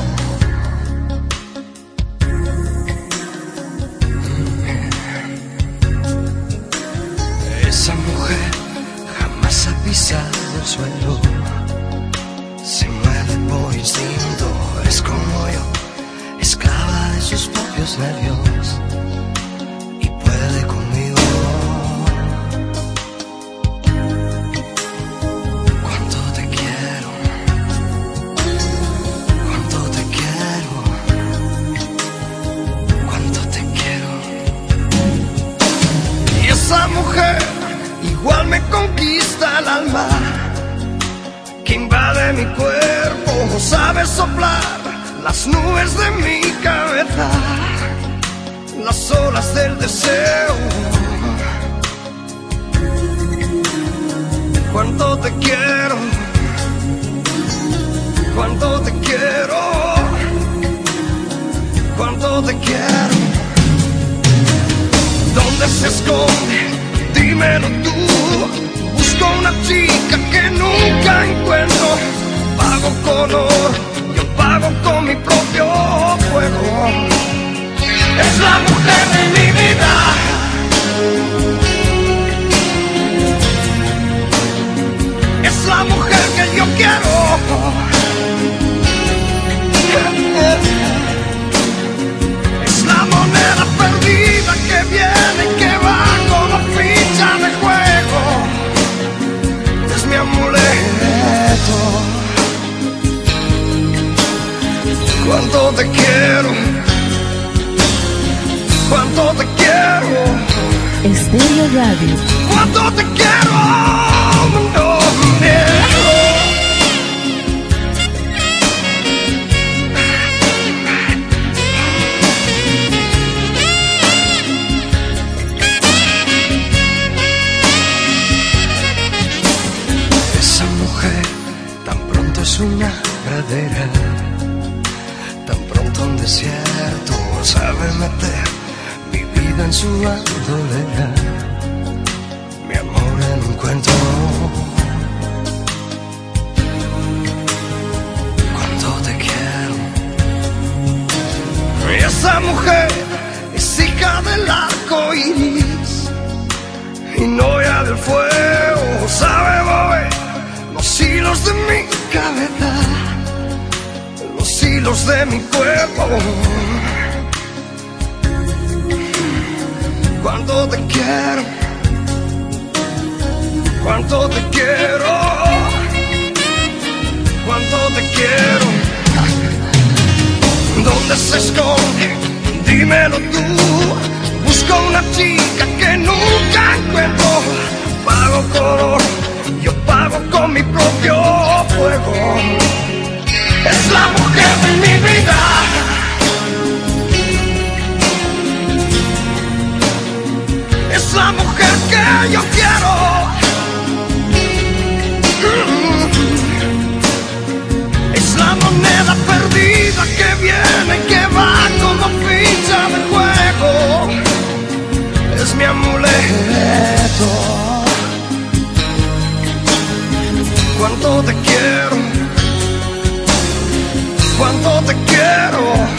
Esa mujer jamás ha pisado el suelo, se mueve por instinto, es como yo, esclava de sus propios nervios, y puede conmigo. Cuánto te quiero, cuánto te quiero, cuánto te quiero. Y esa mujer igual me conquista el alma, que invade mi cuerpo, sabe soplar las nubes de mi cabeza, las olas del deseo. Cuánto te quiero, cuánto te quiero, cuánto te quiero. ¿Dónde se esconde? Dímelo tú. Busco una chica que nunca encuentro. Pago con oro, yo pago con mi propio fuego. Es la mujer de mi vida. Es la mujer que yo quiero. Es la moneda perdida que viene y que va como ficha de juego. Es mi amuleto. Cuánto te quiero, cuánto te quiero. Estéreo Radio. Cuánto te quiero, no niego. desierto, sabe meter mi vida en su bandolera, mi amor en un cuento. Cuánto te quiero. Y esa mujer es hija del arco iris y novia del fuego, sabe mover los hilos de mi cabeza, los hilos de mi cuerpo. Cuánto te quiero, cuánto te quiero, cuánto te quiero. ¿Dónde se esconde? Dímelo tú. Busco una chica que nunca encuentro. Pago con oro, yo pago con mi propio fuego. Es la mujer de mi vida. Es la mujer que yo quiero. Es la moneda perdida que viene y que va como ficha de juego. Es mi amuleto. Cuánto te quiero, cuánto te quiero,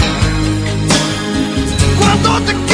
cuánto te quiero.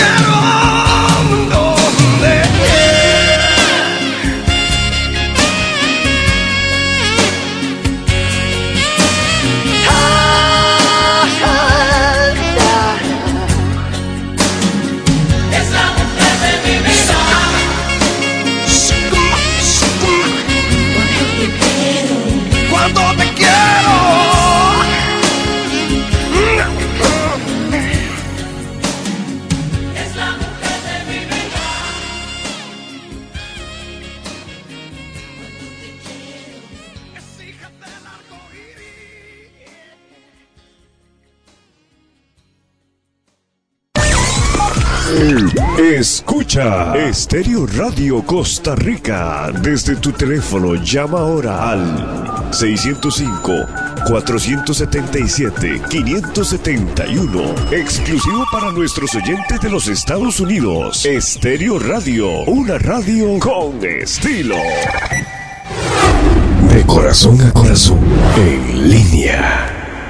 Escucha Estéreo Radio Costa Rica. Desde tu teléfono llama ahora al 605-477-571. Exclusivo para nuestros oyentes de los Estados Unidos. Estéreo Radio, una radio con estilo. De corazón a corazón, en línea.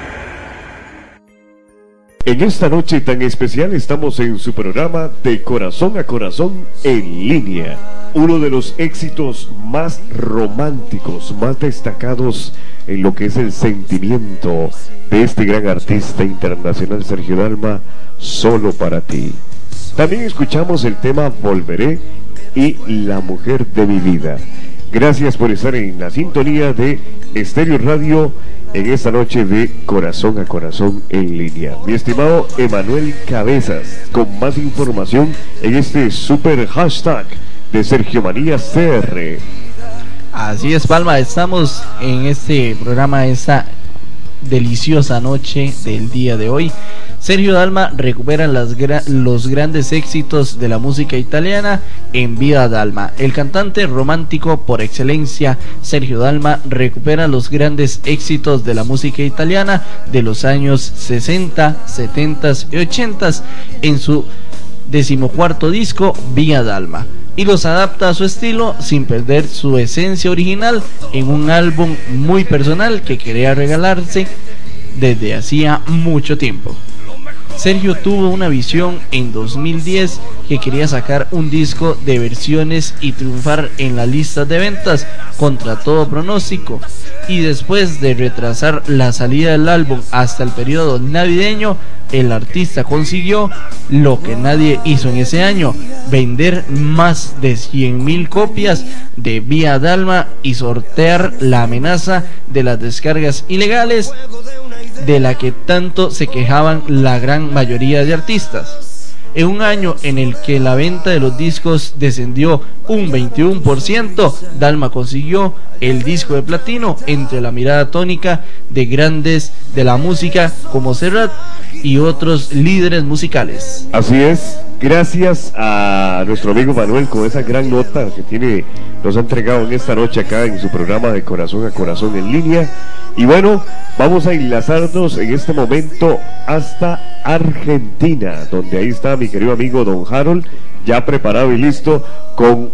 En esta noche tan especial estamos en su programa De Corazón a Corazón en línea. Uno de los éxitos más románticos, más destacados en lo que es el sentimiento de este gran artista internacional Sergio Dalma, Solo para ti. También escuchamos el tema Volveré y La mujer de mi vida. Gracias por estar en la sintonía de Estéreo Radio en esta noche de Corazón a Corazón en línea. Mi estimado Emanuel Cabezas, con más información en este super hashtag de Sergio Manía CR. Así es, Palma, estamos en este programa, esta deliciosa noche del día de hoy. Sergio Dalma recupera los grandes éxitos de la música italiana en Vida Dalma. El cantante romántico por excelencia, Sergio Dalma, recupera los grandes éxitos de la música italiana de los años 60, 70 y 80 en su 14º disco, Via Dalma, y los adapta a su estilo sin perder su esencia original en un álbum muy personal que quería regalarse desde hacía mucho tiempo. Sergio tuvo una visión en 2010 que quería sacar un disco de versiones y triunfar en las listas de ventas contra todo pronóstico, y después de retrasar la salida del álbum hasta el periodo navideño, el artista consiguió lo que nadie hizo en ese año: vender más de 100,000 copias de Via Dalma y sortear la amenaza de las descargas ilegales de la que tanto se quejaban la gran mayoría de artistas. En un año en el que la venta de los discos descendió un 21%, Dalma consiguió el disco de platino entre la mirada tónica de grandes de la música como Serrat y otros líderes musicales. Así es, gracias a nuestro amigo Manuel con esa gran nota que nos ha entregado en esta noche acá en su programa de Corazón a Corazón en línea. Y bueno, vamos a enlazarnos en este momento hasta Argentina, donde ahí está mi querido amigo Don Harold, ya preparado y listo, con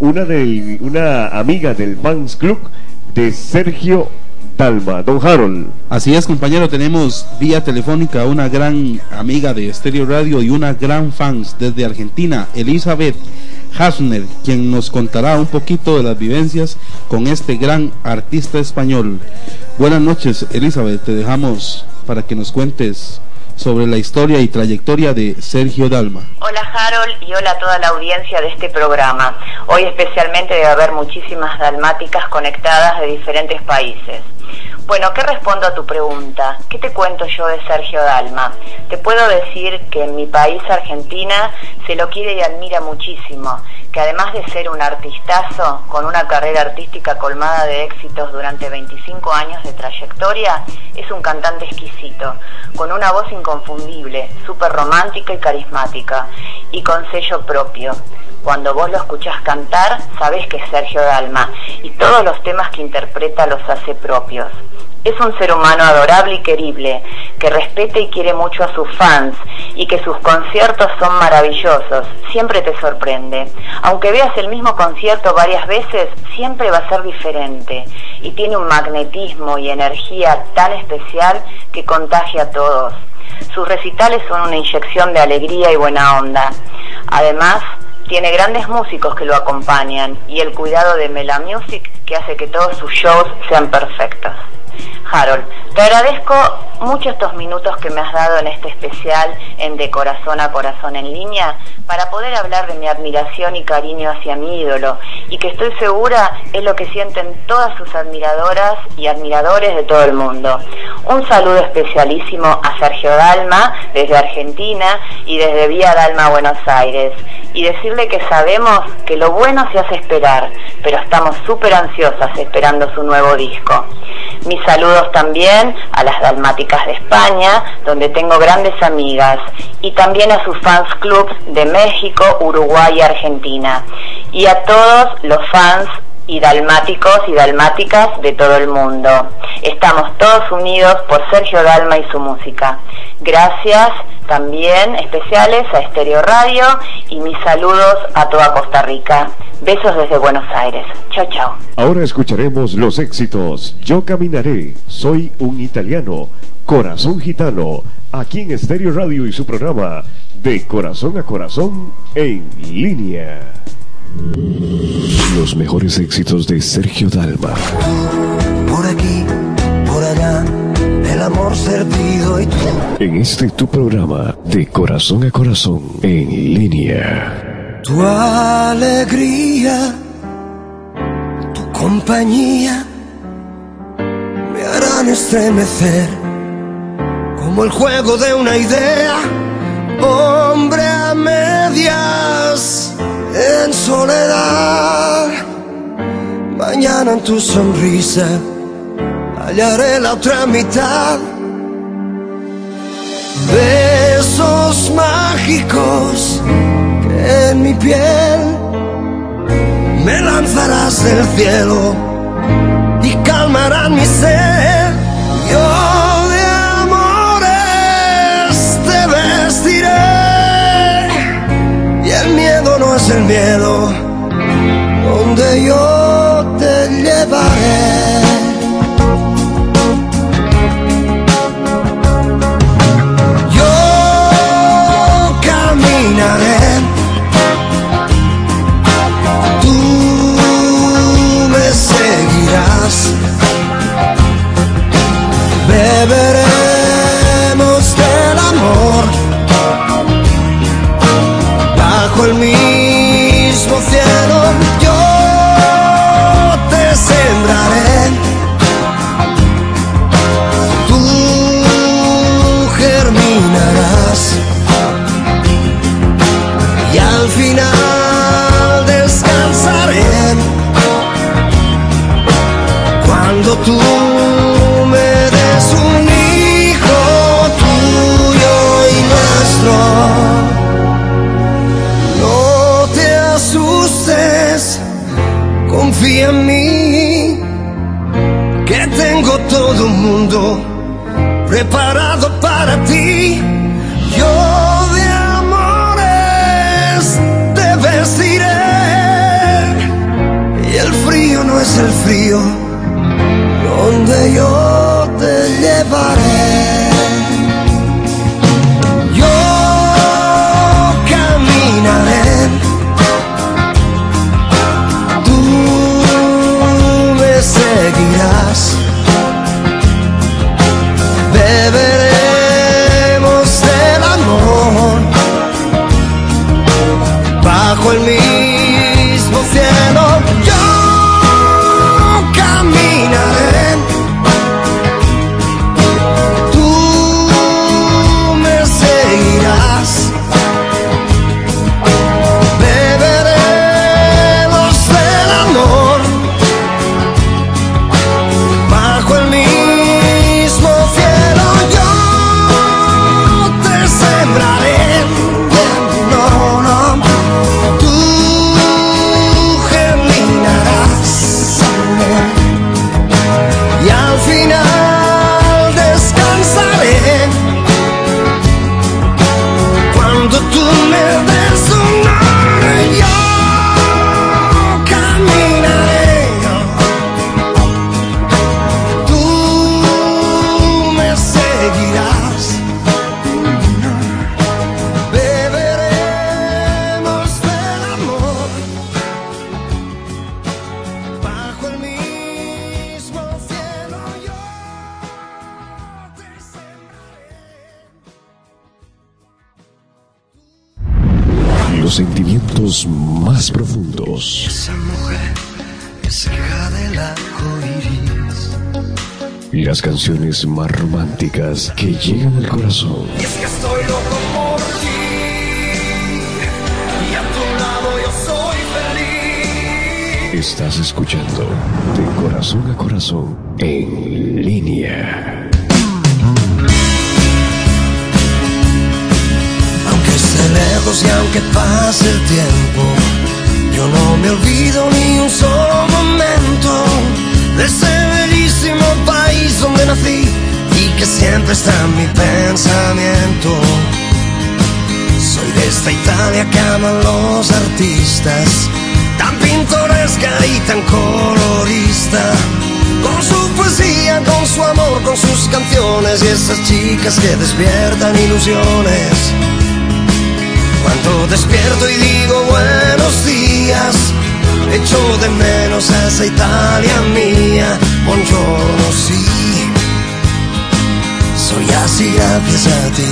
una amiga del Fans Club de Sergio Dalma. Don Harold. Así es, compañero, tenemos vía telefónica a una gran amiga de Estéreo Radio y una gran fans desde Argentina, Elizabeth Hasner, quien nos contará un poquito de las vivencias con este gran artista español. Buenas noches, Elizabeth, te dejamos para que nos cuentes sobre la historia y trayectoria de Sergio Dalma. Hola Harold y hola a toda la audiencia de este programa. Hoy especialmente debe haber muchísimas dalmáticas conectadas de diferentes países. Bueno, ¿qué respondo a tu pregunta? ¿Qué te cuento yo de Sergio Dalma? Te puedo decir que en mi país, Argentina, se lo quiere y admira muchísimo, que además de ser un artistazo, con una carrera artística colmada de éxitos durante 25 años de trayectoria, es un cantante exquisito, con una voz inconfundible, súper romántica y carismática, y con sello propio. Cuando vos lo escuchás cantar, sabés que es Sergio Dalma, y todos los temas que interpreta los hace propios. Es un ser humano adorable y querible, que respeta y quiere mucho a sus fans, y que sus conciertos son maravillosos, siempre te sorprende. Aunque veas el mismo concierto varias veces, siempre va a ser diferente, y tiene un magnetismo y energía tan especial que contagia a todos. Sus recitales son una inyección de alegría y buena onda. Además, tiene grandes músicos que lo acompañan y el cuidado de Mela Music que hace que todos sus shows sean perfectos. Harold, te agradezco mucho estos minutos que me has dado en este especial en De Corazón a Corazón en línea para poder hablar de mi admiración y cariño hacia mi ídolo, y que estoy segura es lo que sienten todas sus admiradoras y admiradores de todo el mundo. Un saludo especialísimo a Sergio Dalma desde Argentina y desde Vía Dalma, Buenos Aires, y decirle que sabemos que lo bueno se hace esperar, pero estamos súper ansiosas esperando su nuevo disco. Mis saludos también a las dalmáticas de España, donde tengo grandes amigas, y también a sus fans clubs de México, Uruguay y Argentina, y a todos los fans y dalmáticos y dalmáticas de todo el mundo. Estamos todos unidos por Sergio Dalma y su música. Gracias también especiales a Estéreo Radio y mis saludos a toda Costa Rica. Besos desde Buenos Aires. Chao, chao. Ahora escucharemos los éxitos Yo Caminaré, Soy un Italiano, Corazón Gitano, aquí en Estéreo Radio y su programa De Corazón a Corazón en línea. Los mejores éxitos de Sergio Dalma. Por aquí, por allá, el amor servido y tú. En este tu programa De Corazón a Corazón en línea. Tu alegría, tu compañía me harán estremecer como el juego de una idea. Hombre a medias, en soledad. Mañana en tu sonrisa hallaré la otra mitad. Besos mágicos que en mi piel me lanzarás del cielo y calmarán mi sed. Yo de amores te vestiré y el miedo no es el miedo, donde yo te llevaré. Yo caminaré, tú me seguirás, beberemos del amor bajo el mismo cielo. Yo te sembraré, tú germinarás mundo preparado para ti. Yo de amores te vestiré y el frío no es el frío donde yo te llevaré. Yo caminaré, tú me seguirás, beberemos del amor bajo el mismo cielo. Yo caminaré, tú me seguirás, beberemos del amor bajo el mismo cielo. Yo te sembraré, no, no, tú germinarás y al final descansaré cuando tú me des un no. Yo caminaré, tú me seguirás, beberemos del amor bajo el mismo cielo. Yo te sembraré. Los sentimientos más profundos, Esa mujer es hija del arco iris. las canciones más románticas que llegan al corazón. Y es que estoy loco por ti, y a tu lado yo soy feliz. Estás escuchando De Corazón a Corazón en línea. Aunque esté lejos y aunque pase el tiempo, yo no me olvido ni un solo momento de ese bellísimo país donde nací y que siempre está en mi pensamiento. Soy de esta Italia que aman los artistas, tan pintoresca y tan colorista, con su poesía, con su amor, con sus canciones y esas chicas que despiertan ilusiones. Cuando despierto y digo buenos días, echo de menos a esa Italia mía. Buongiorno, sí, soy así gracias a ti.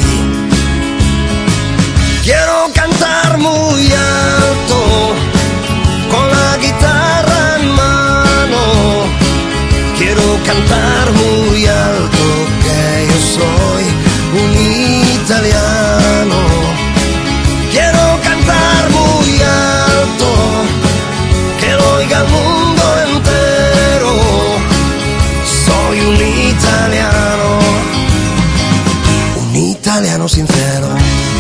Quiero cantar muy alto, con la guitarra en mano. Quiero cantar muy alto que yo soy un italiano. Quiero cantar muy alto, que lo oiga el mundo entero. Soy un italiano sincero.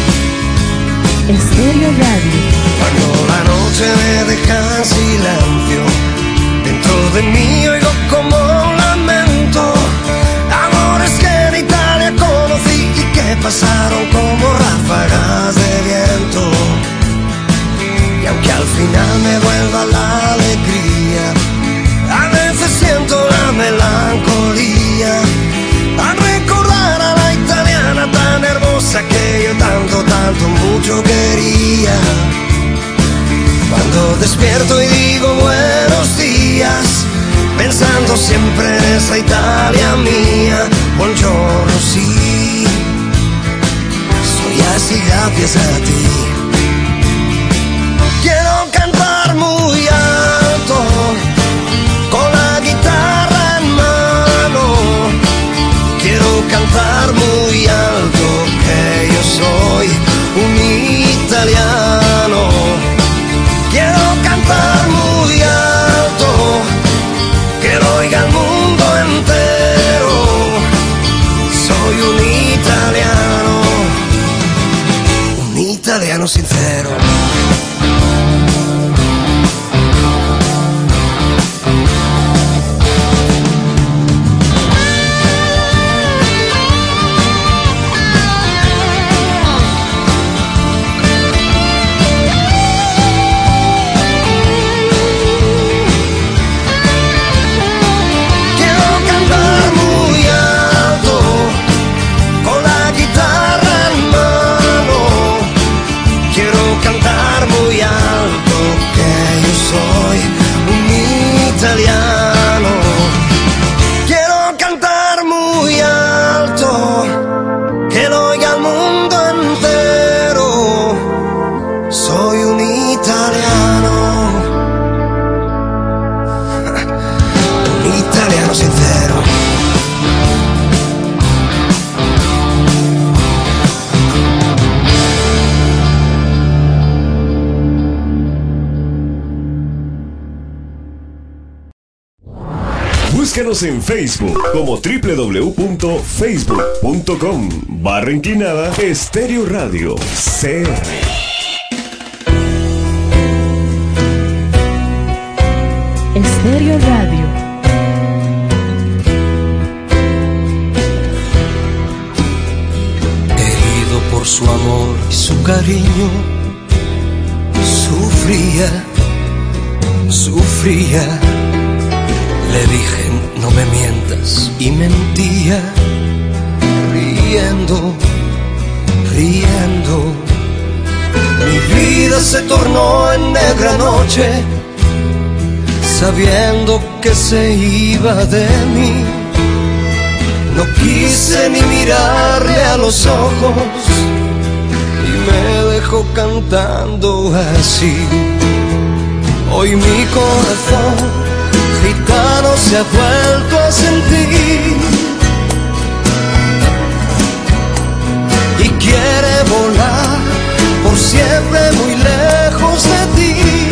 Estéreo Radio. Cuando la noche me deja en silencio, dentro de mí oigo como un lamento. Amores que en Italia conocí y que pasaron como ráfagas de viento. Y aunque al final me vuelva la alegría, a veces siento la melancolía al recordar a la italiana tan hermosa que yo tanto, tanto, mucho quería. Cuando despierto y digo buenos días, pensando siempre en esa Italia mía. Buongiorno, sí, soy así gracias a ti. Quiero cantar muy alto, con la guitarra en mano. Quiero cantar muy alto que yo soy un italiano. Quiero cantar muy alto, que lo oiga el mundo entero. Soy un italiano sincero. Búscanos en Facebook como www.facebook.com/Estéreo Radio CR. Estéreo Radio. Herido por su amor y su cariño, sufría. Le dije no me mientas y mentía, riendo. Mi vida se tornó en negra noche, sabiendo que se iba de mí. No quise ni mirarle a los ojos y me dejó cantando así. Hoy mi corazón gitano se ha vuelto a sentir y quiere volar por siempre muy lejos de ti.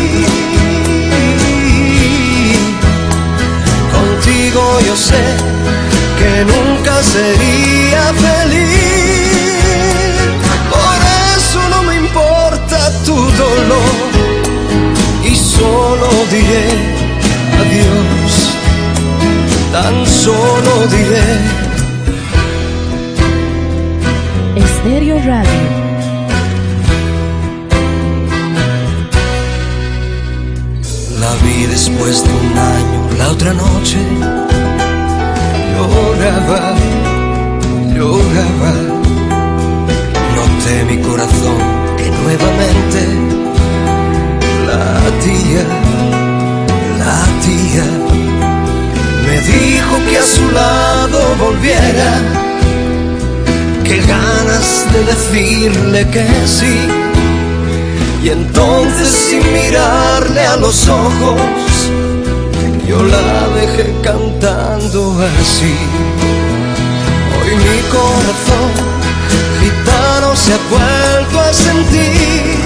Contigo yo sé que nunca sería feliz, por eso no me importa tu dolor y solo diré adiós, tan solo diré. Estéreo Radio. La vi después de un año, la otra noche lloraba. Noté mi corazón que nuevamente latía. Me dijo que a su lado volviera, que ganas de decirle que sí. Y entonces sin mirarle a los ojos, yo la dejé cantando así. Hoy mi corazón gitano se ha vuelto a sentir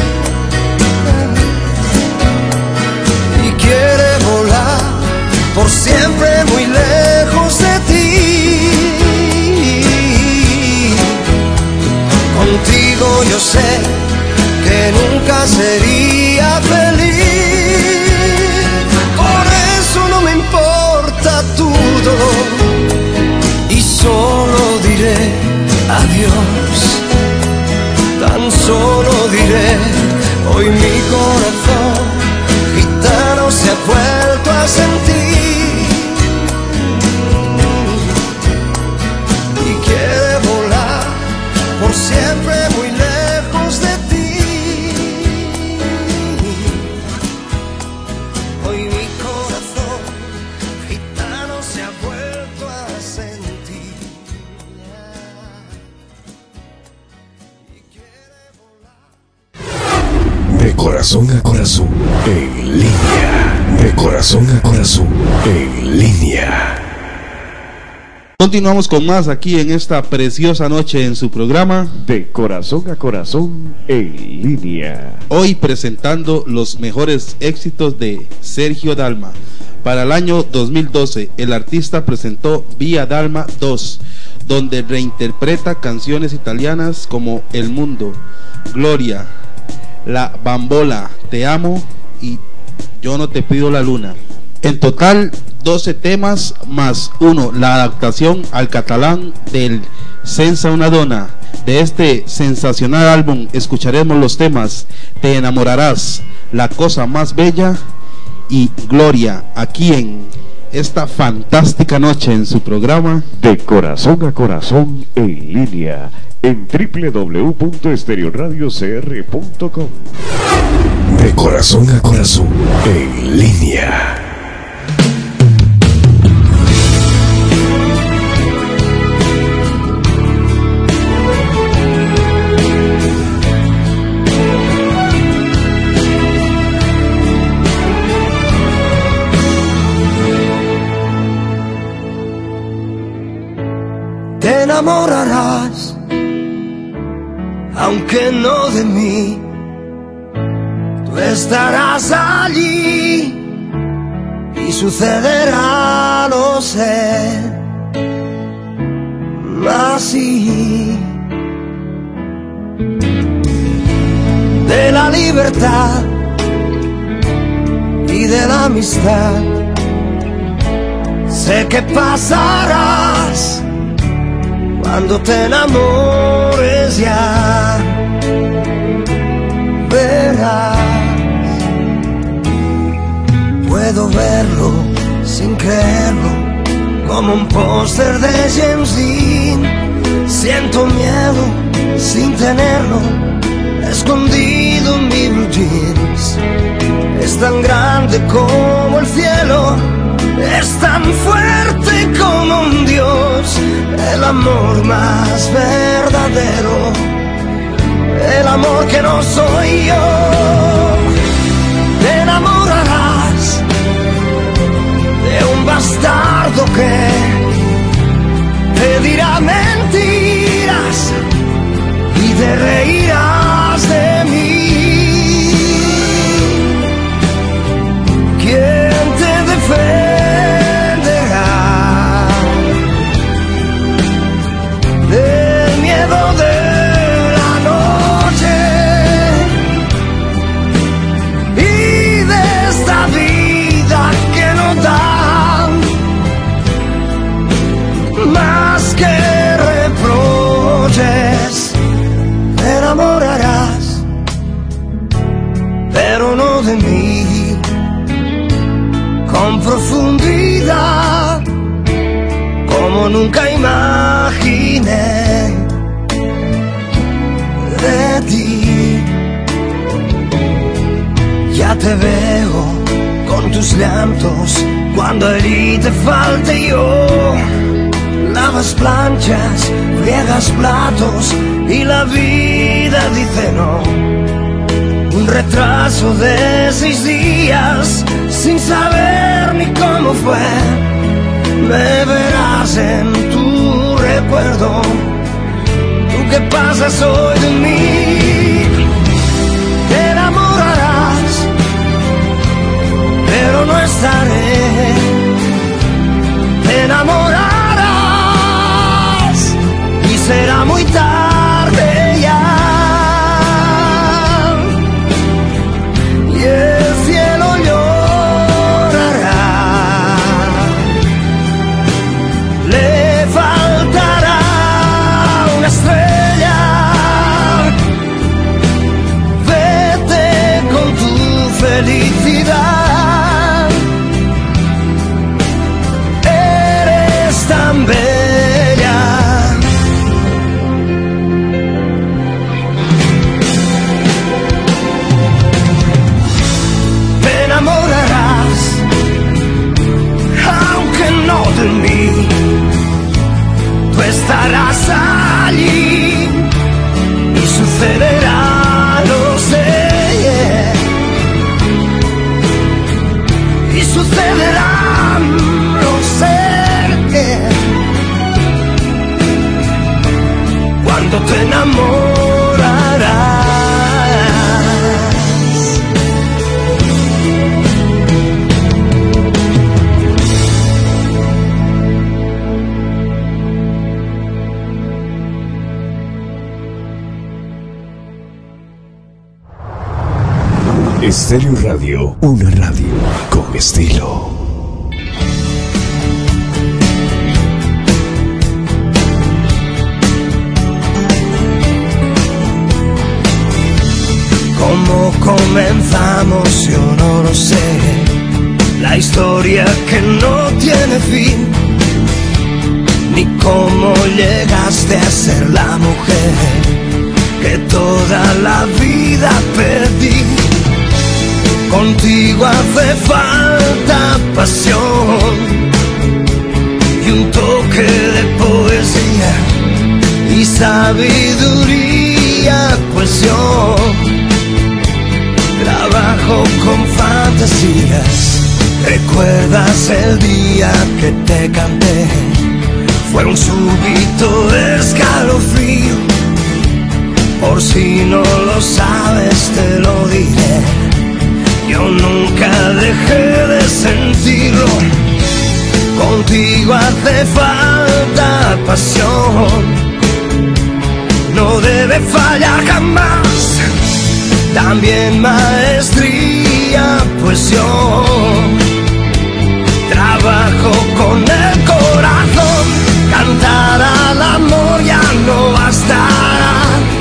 y quiere volar por siempre muy lejos de ti. Contigo yo sé que nunca sería feliz, por eso no me importa tu dolor y solo diré adiós, tan solo diré. Hoy mi corazón gitano se ha vuelto a sentir y quiere volar por siempre muy lejos de ti. Hoy mi corazón gitano se ha vuelto a sentir y quiere volar. De corazón a corazón, en línea. De corazón a corazón, en línea. Continuamos con más aquí en esta preciosa noche en su programa De corazón a corazón, en línea. Hoy presentando los mejores éxitos de Sergio Dalma. Para el año 2012, el artista presentó Vía Dalma 2, donde reinterpreta canciones italianas como El Mundo, Gloria, La Bambola, Te Amo y Yo No Te Pido la Luna. En total 12 temas más uno, la adaptación al catalán del Senza una dona. De este sensacional álbum escucharemos los temas Te enamorarás, La cosa más bella y Gloria, aquí en esta fantástica noche en su programa De corazón a corazón, en línea, en www.estereoradiocr.com. De corazón a corazón, en línea. Te enamorarás, aunque no de mí. Tú estarás allí y sucederá, lo sé, así. De la libertad y de la amistad sé que pasarás cuando te enamores, ya verás. Puedo verlo sin creerlo, como un póster de James Dean. Siento miedo sin tenerlo, escondido en mi blue jeans. Es tan grande como el cielo, es tan fuerte como un dios. El amor más verdadero, el amor que no soy yo. Te enamorarás de un bastardo que te dirá mentiras y te reirás de mí. ¿Quién te defenderá del miedo de la noche y de esta vida que no da más que reproches? Te enamorarás, pero no de mí, con profundidad, como nunca imaginé de ti. Ya te veo con tus llantos, cuando allí te falte yo. Lavas planchas, friegas platos y la vida dice no. Un retraso de 6 días sin saber ni cómo fue. Me verás en tu recuerdo, tú que pasas hoy de mí. Te enamorarás, pero no estaré. Te enamorarás y será muy tarde ya. Y el cielo llorará, le faltará una estrella. Vete con tu felicidad, eres tan bella. Te enamorarás, aunque no de mí. Tú estarás allí y sucederá, lo sé, yeah. Y sucederá, lo sé, yeah. Cuando te enamorarás. Estéreo Radio, una radio con estilo. ¿Cómo comenzamos? Yo no lo sé. La historia que no tiene fin, ni cómo llegaste a ser la mujer que toda la vida perdí. Contigo hace falta pasión y un toque de poesía y sabiduría, pues yo trabajo con fantasías. ¿Recuerdas el día que te canté? Fue un súbito escalofrío. Por si no lo sabes te lo diré. yo nunca dejé de sentirlo. Contigo hace falta pasión, no debe fallar jamás. También maestría, pues yo trabajo con el corazón. Cantar al amor ya no bastará.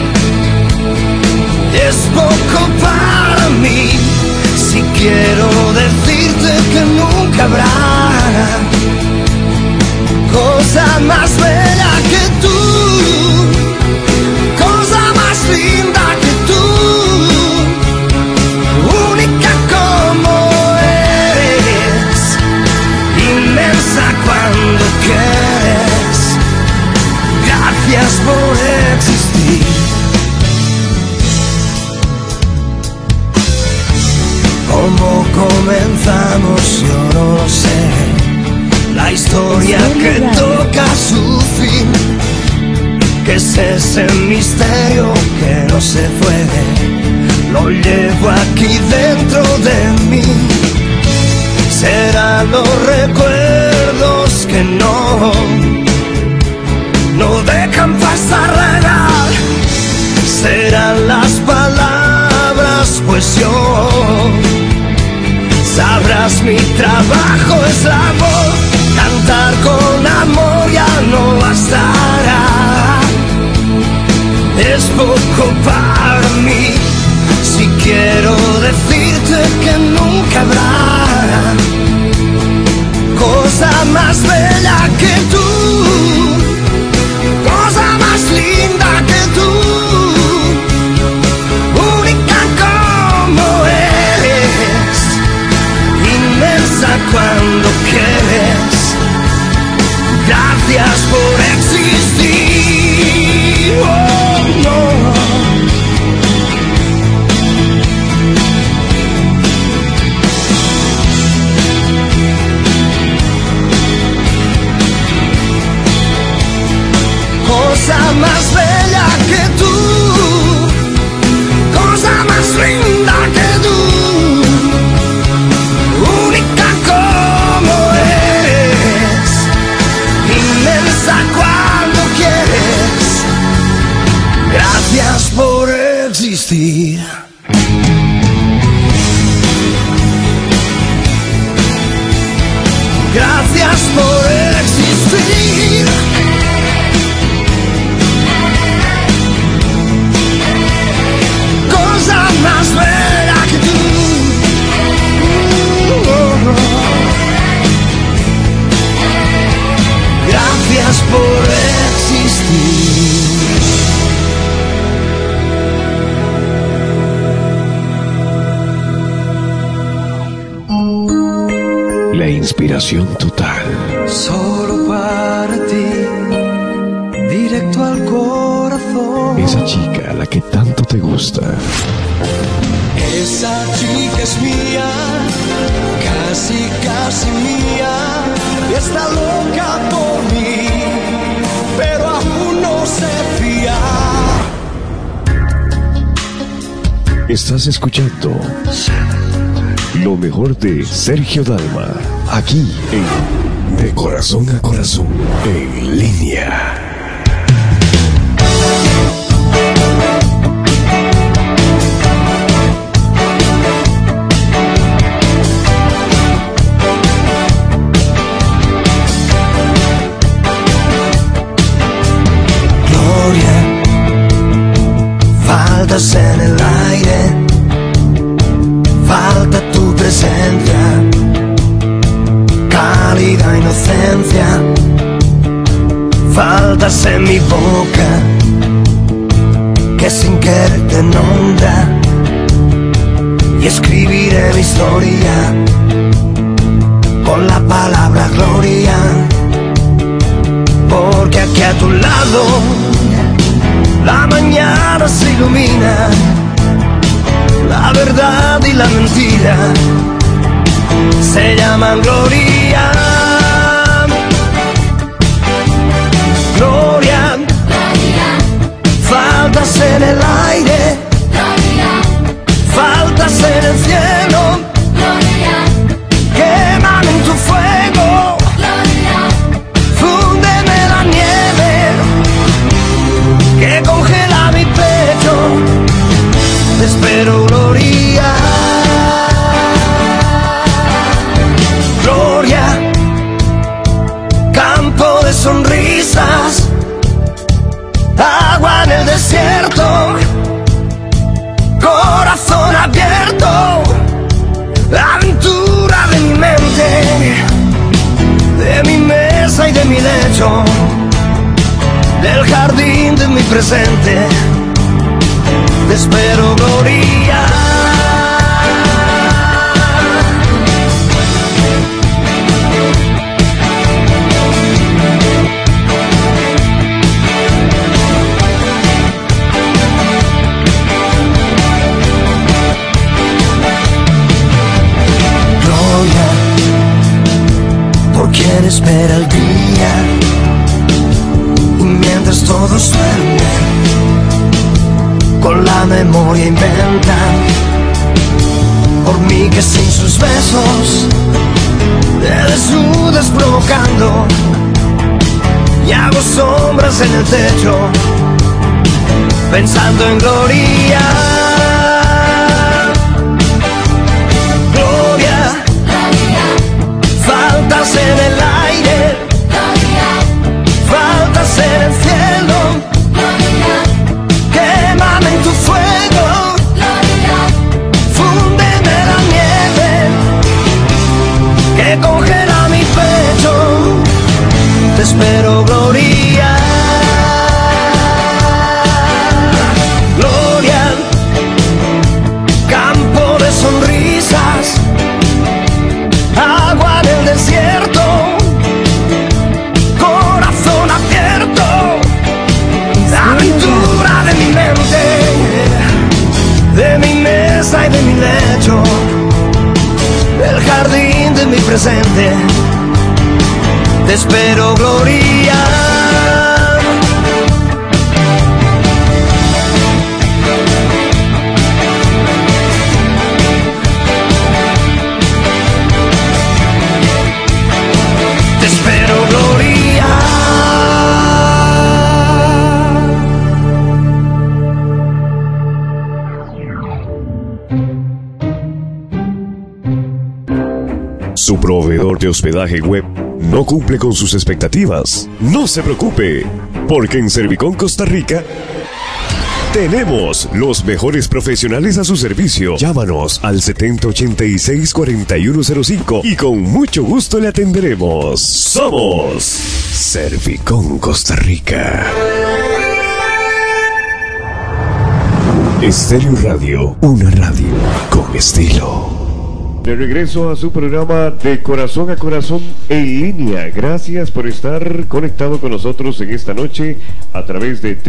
Es poco para mí si quiero decirte que nunca habrá cosa más bella que tú, cosa más linda que tú, única como eres, inmensa cuando quieres. Gracias por existir. ¿Cómo comenzamos? Yo no lo sé. La historia que toca su fin, que es ese misterio que no se puede, lo llevo aquí dentro de mí. Serán los recuerdos que no dejan pasar la edad. Serán las palabras, pues yo sabrás mi trabajo es la voz. Cantar con amor ya no bastará. Es poco para mí si quiero decirte que nunca habrá cosa más bella que tú, cosa más linda que tú, única como eres, inmensa cuando quieres. Gracias por existir. Oh, no. Cosa más bella que tú, cosa más linda que tú, única como eres, inmensa cuando quieres. Gracias por existir. Gracias por existir. Cosa más bella que tú. Gracias por existir. La inspiración total. Solo para ti, directo al corazón. Esa chica a la que tanto te gusta. Esa chica es mía, casi, casi mía. Está loca por mí, pero aún no se fía. Estás escuchando lo mejor de Sergio Dalma, aquí en De Corazón a Corazón, en línea. Faltas en el aire, falta tu presencia, cálida inocencia, faltas en mi boca, que sin querer te nombra, y escribiré mi historia con la palabra gloria, porque aquí a tu lado la mañana se ilumina, la verdad y la mentira se llaman gloria. Gloria, faltas en el aire, faltas en el cielo, presente. Te espero, Gloria. Gloria, por quien espera el día, y mientras todos duermen, con la memoria inventan por mí que sin sus besos te desnudas provocando, y hago sombras en el techo pensando en Gloria. Gloria, faltas en el aire, faltas en el cielo, quémame en tu fuego, fúndeme la nieve que congela mi pecho. Te espero, Gloria. Gloria, campo de sonrisas, agua del desierto, corazón abierto, aventura de mi mente, de mi mesa y de mi lecho, el jardín de mi presente. Te espero, Gloria. Te espero, Gloria. Su proveedor de hospedaje web no cumple con sus expectativas. No se preocupe, porque en Servicom Costa Rica tenemos los mejores profesionales a su servicio. Llámanos al 7086-4105 y con mucho gusto le atenderemos. Somos Servicom Costa Rica. Estéreo Radio, una radio con estilo. De regreso a su programa de Corazón a Corazón en línea. Gracias por estar conectado con nosotros en esta noche a través de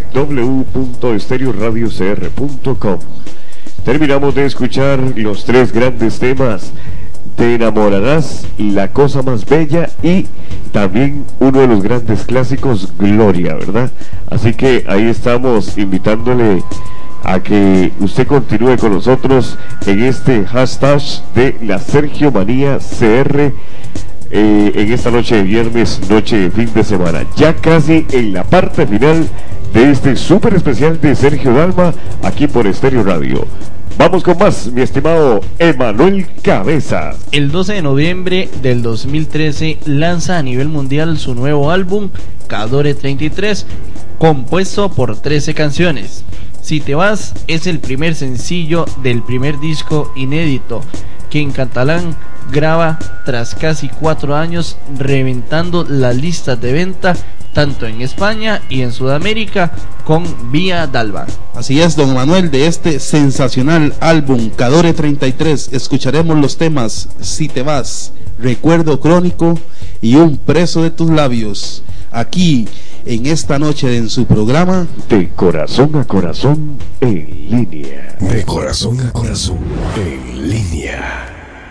www.estereoradiocr.com. Terminamos de escuchar los tres grandes temas: Te enamorarás, La cosa más bella, y también uno de los grandes clásicos, Gloria, ¿verdad? Así que ahí estamos invitándole a que usted continúe con nosotros en este hashtag de la Sergio Manía CR en esta noche de viernes, noche de fin de semana, ya casi en la parte final de este súper especial de Sergio Dalma aquí por Estéreo Radio. Vamos con más, mi estimado Emanuel Cabezas. El 12 de noviembre del 2013 lanza a nivel mundial su nuevo álbum, Cadore 33, compuesto por 13 canciones. Si te vas es el primer sencillo del primer disco inédito que en catalán graba tras casi 4 años, reventando las listas de venta tanto en España y en Sudamérica con Vía Dalma. Así es, don Manuel, de este sensacional álbum Cadore 33 escucharemos los temas Si te vas, Recuerdo crónico y Un preso de tus labios, aquí en esta noche en su programa De Corazón a Corazón en línea. De Corazón a Corazón en línea.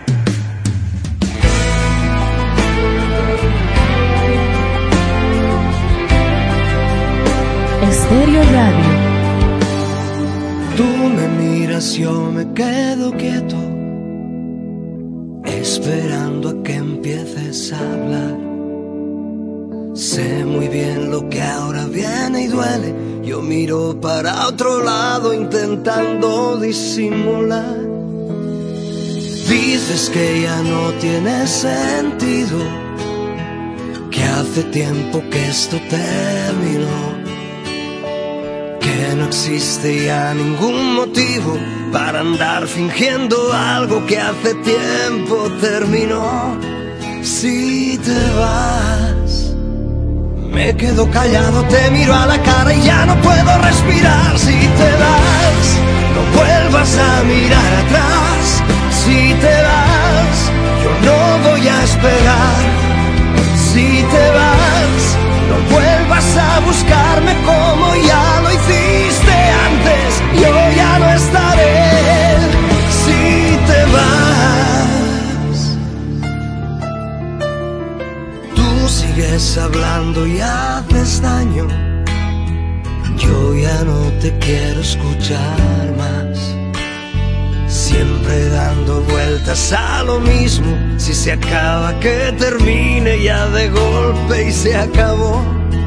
Estéreo Radio. Tú me miras, yo me quedo quieto, esperando a que empieces a hablar. Sé muy bien lo que ahora viene y duele. Yo miro para otro lado intentando disimular. Dices que ya no tiene sentido, que hace tiempo que esto terminó, que no existe ya ningún motivo para andar fingiendo algo que hace tiempo terminó. Si te vas, Me quedo callado, te miro a la cara y ya no puedo respirar. Si te vas, no vuelvas a mirar atrás. Si te vas, yo no voy a esperar. Si te vas, no vuelvas a buscarme como ya lo hiciste antes. Yo ya no estaré. Si te vas, tú sigues hablando y haces daño. Yo ya no te quiero escuchar más. Siempre dando vueltas a lo mismo. Si se acaba, que termine ya de golpe y se acabó.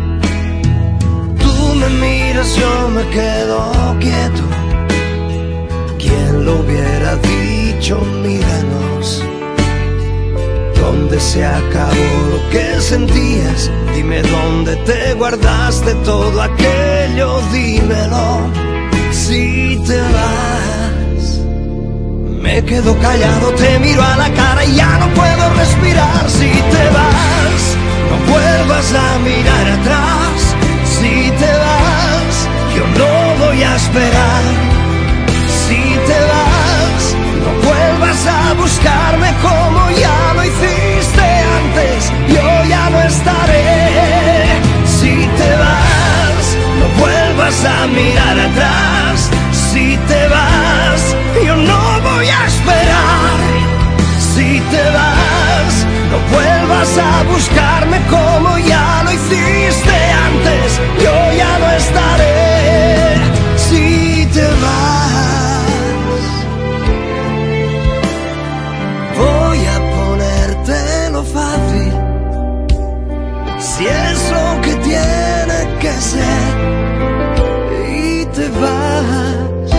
Tú me miras, yo me quedo quieto. ¿Quién lo hubiera dicho? Míranos. ¿Dónde se acabó lo que sentías? Dime dónde te guardaste todo aquello, dímelo. Si te vas, me quedo callado, te miro a la cara y ya no puedo respirar. Si te vas, no vuelvas a mirar atrás. Si te vas, yo no voy a esperar. Si te vas, no vuelvas a buscarme como ya lo hiciste antes. Yo ya no estaré. Si te vas, no vuelvas a mirar atrás. Si te vas, yo no voy a esperar. Si te vas, no vuelvas a buscarme como ya lo hiciste antes. Yo ya no estaré. Si te vas, voy a ponértelo fácil. Si es lo que tiene que ser. Y te vas.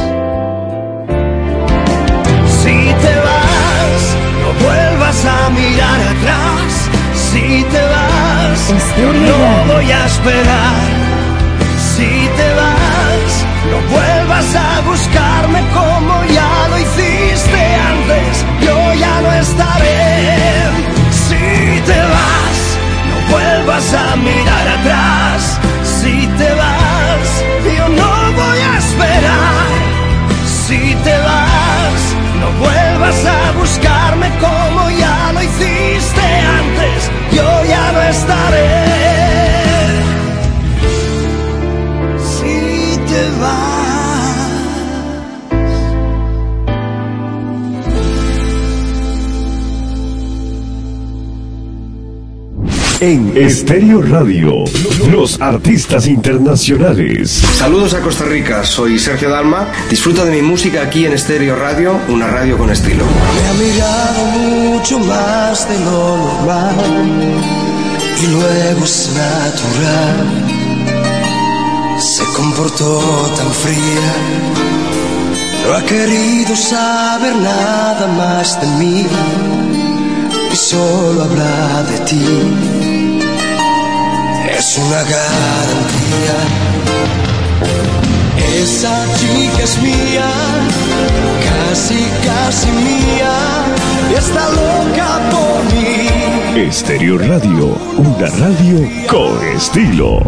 Si te vas, no vuelvas a mirar atrás. Si te vas, yo no voy a esperar. Si te vas, no vuelvas a buscarme como ya lo hiciste antes. Yo ya no estaré. Si te vas, no vuelvas a mirar atrás. Si te vas, yo no voy a esperar. Si te vas, no vuelvas a buscarme como ya lo hiciste antes. Yo ya no estaré. Si te vas. En Estéreo Radio, los artistas internacionales. Saludos a Costa Rica, soy Sergio Dalma. Disfruta de mi música aquí en Estéreo Radio, una radio con estilo. Me ha mirado mucho más de lo normal y luego es natural. Se comportó tan fría, no ha querido saber nada más de mí y solo habla de ti. Es una garantía. Esa chica es mía, casi, casi mía, y está loca por mí. Estéreo Radio, una radio con estilo.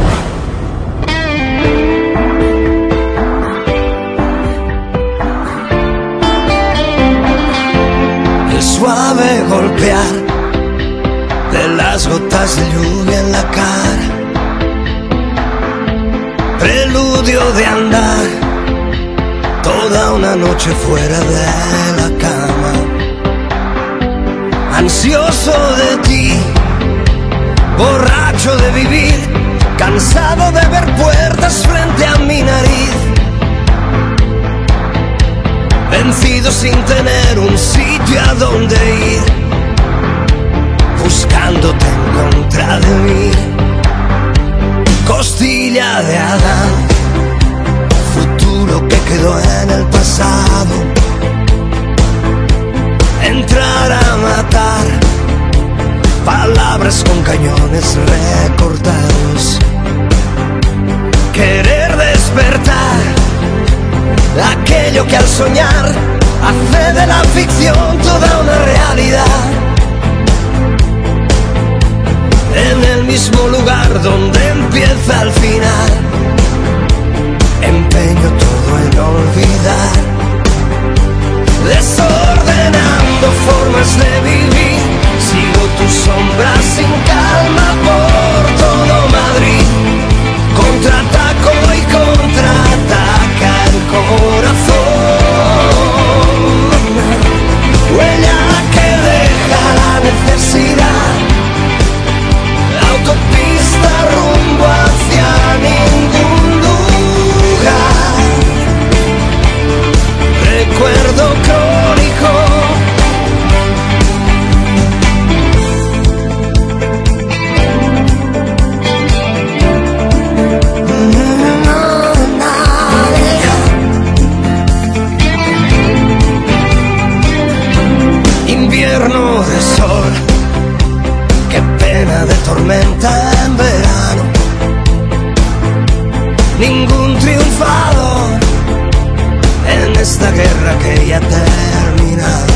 El suave golpear de las gotas de lluvia en la cara, preludio de andar toda una noche fuera de la cama, ansioso de ti, borracho de vivir, cansado de ver puertas frente a mi nariz, vencido sin tener un sitio a donde ir, buscándote en contra de mí. Costilla de Adán, futuro que quedó en el pasado. Entrar a matar, palabras con cañones recortados. Querer despertar, aquello que al soñar hace de la ficción toda una realidad. en el mismo lugar donde empieza el final. Empeño todo en olvidar, desordenando formas de vivir. Sigo tu sombra sin calma por todo Madrid. Contraataco y contraataca el corazón. Huella que deja la necesidad. Autopista rumbo hacia ningún lugar. Recuerdo crónico. Invierno de sol, qué pena de tormenta en verano. Ningún triunfador en esta guerra que ya ha terminado.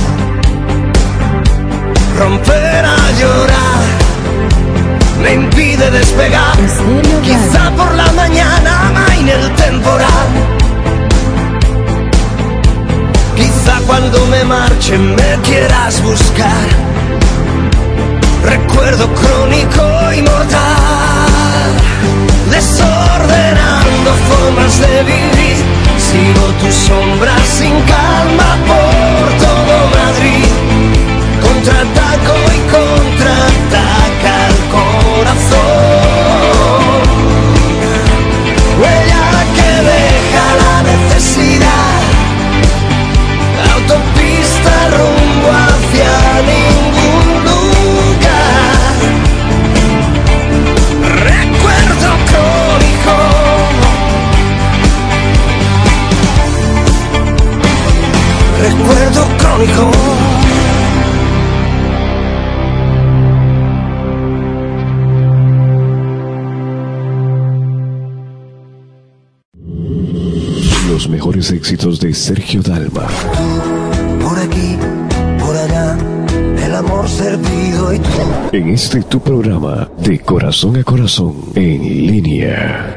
Romper a llorar me impide despegar. Quizá por la mañana amaine el temporal. Quizá cuando me marche me quieras buscar. Recuerdo crónico y mortal, desordenando formas de vivir. Sigo tu sombra sin calma por todo Madrid. Contraataco y contraataca el corazón. Huella que deja la necesidad. Autopista rumbo hacia ningún lugar. Recuerdo crónico. Recuerdo crónico. Los mejores éxitos de Sergio Dalma. Por aquí, por allá, el amor servido y tú. En este tu programa, de corazón a corazón, en línea.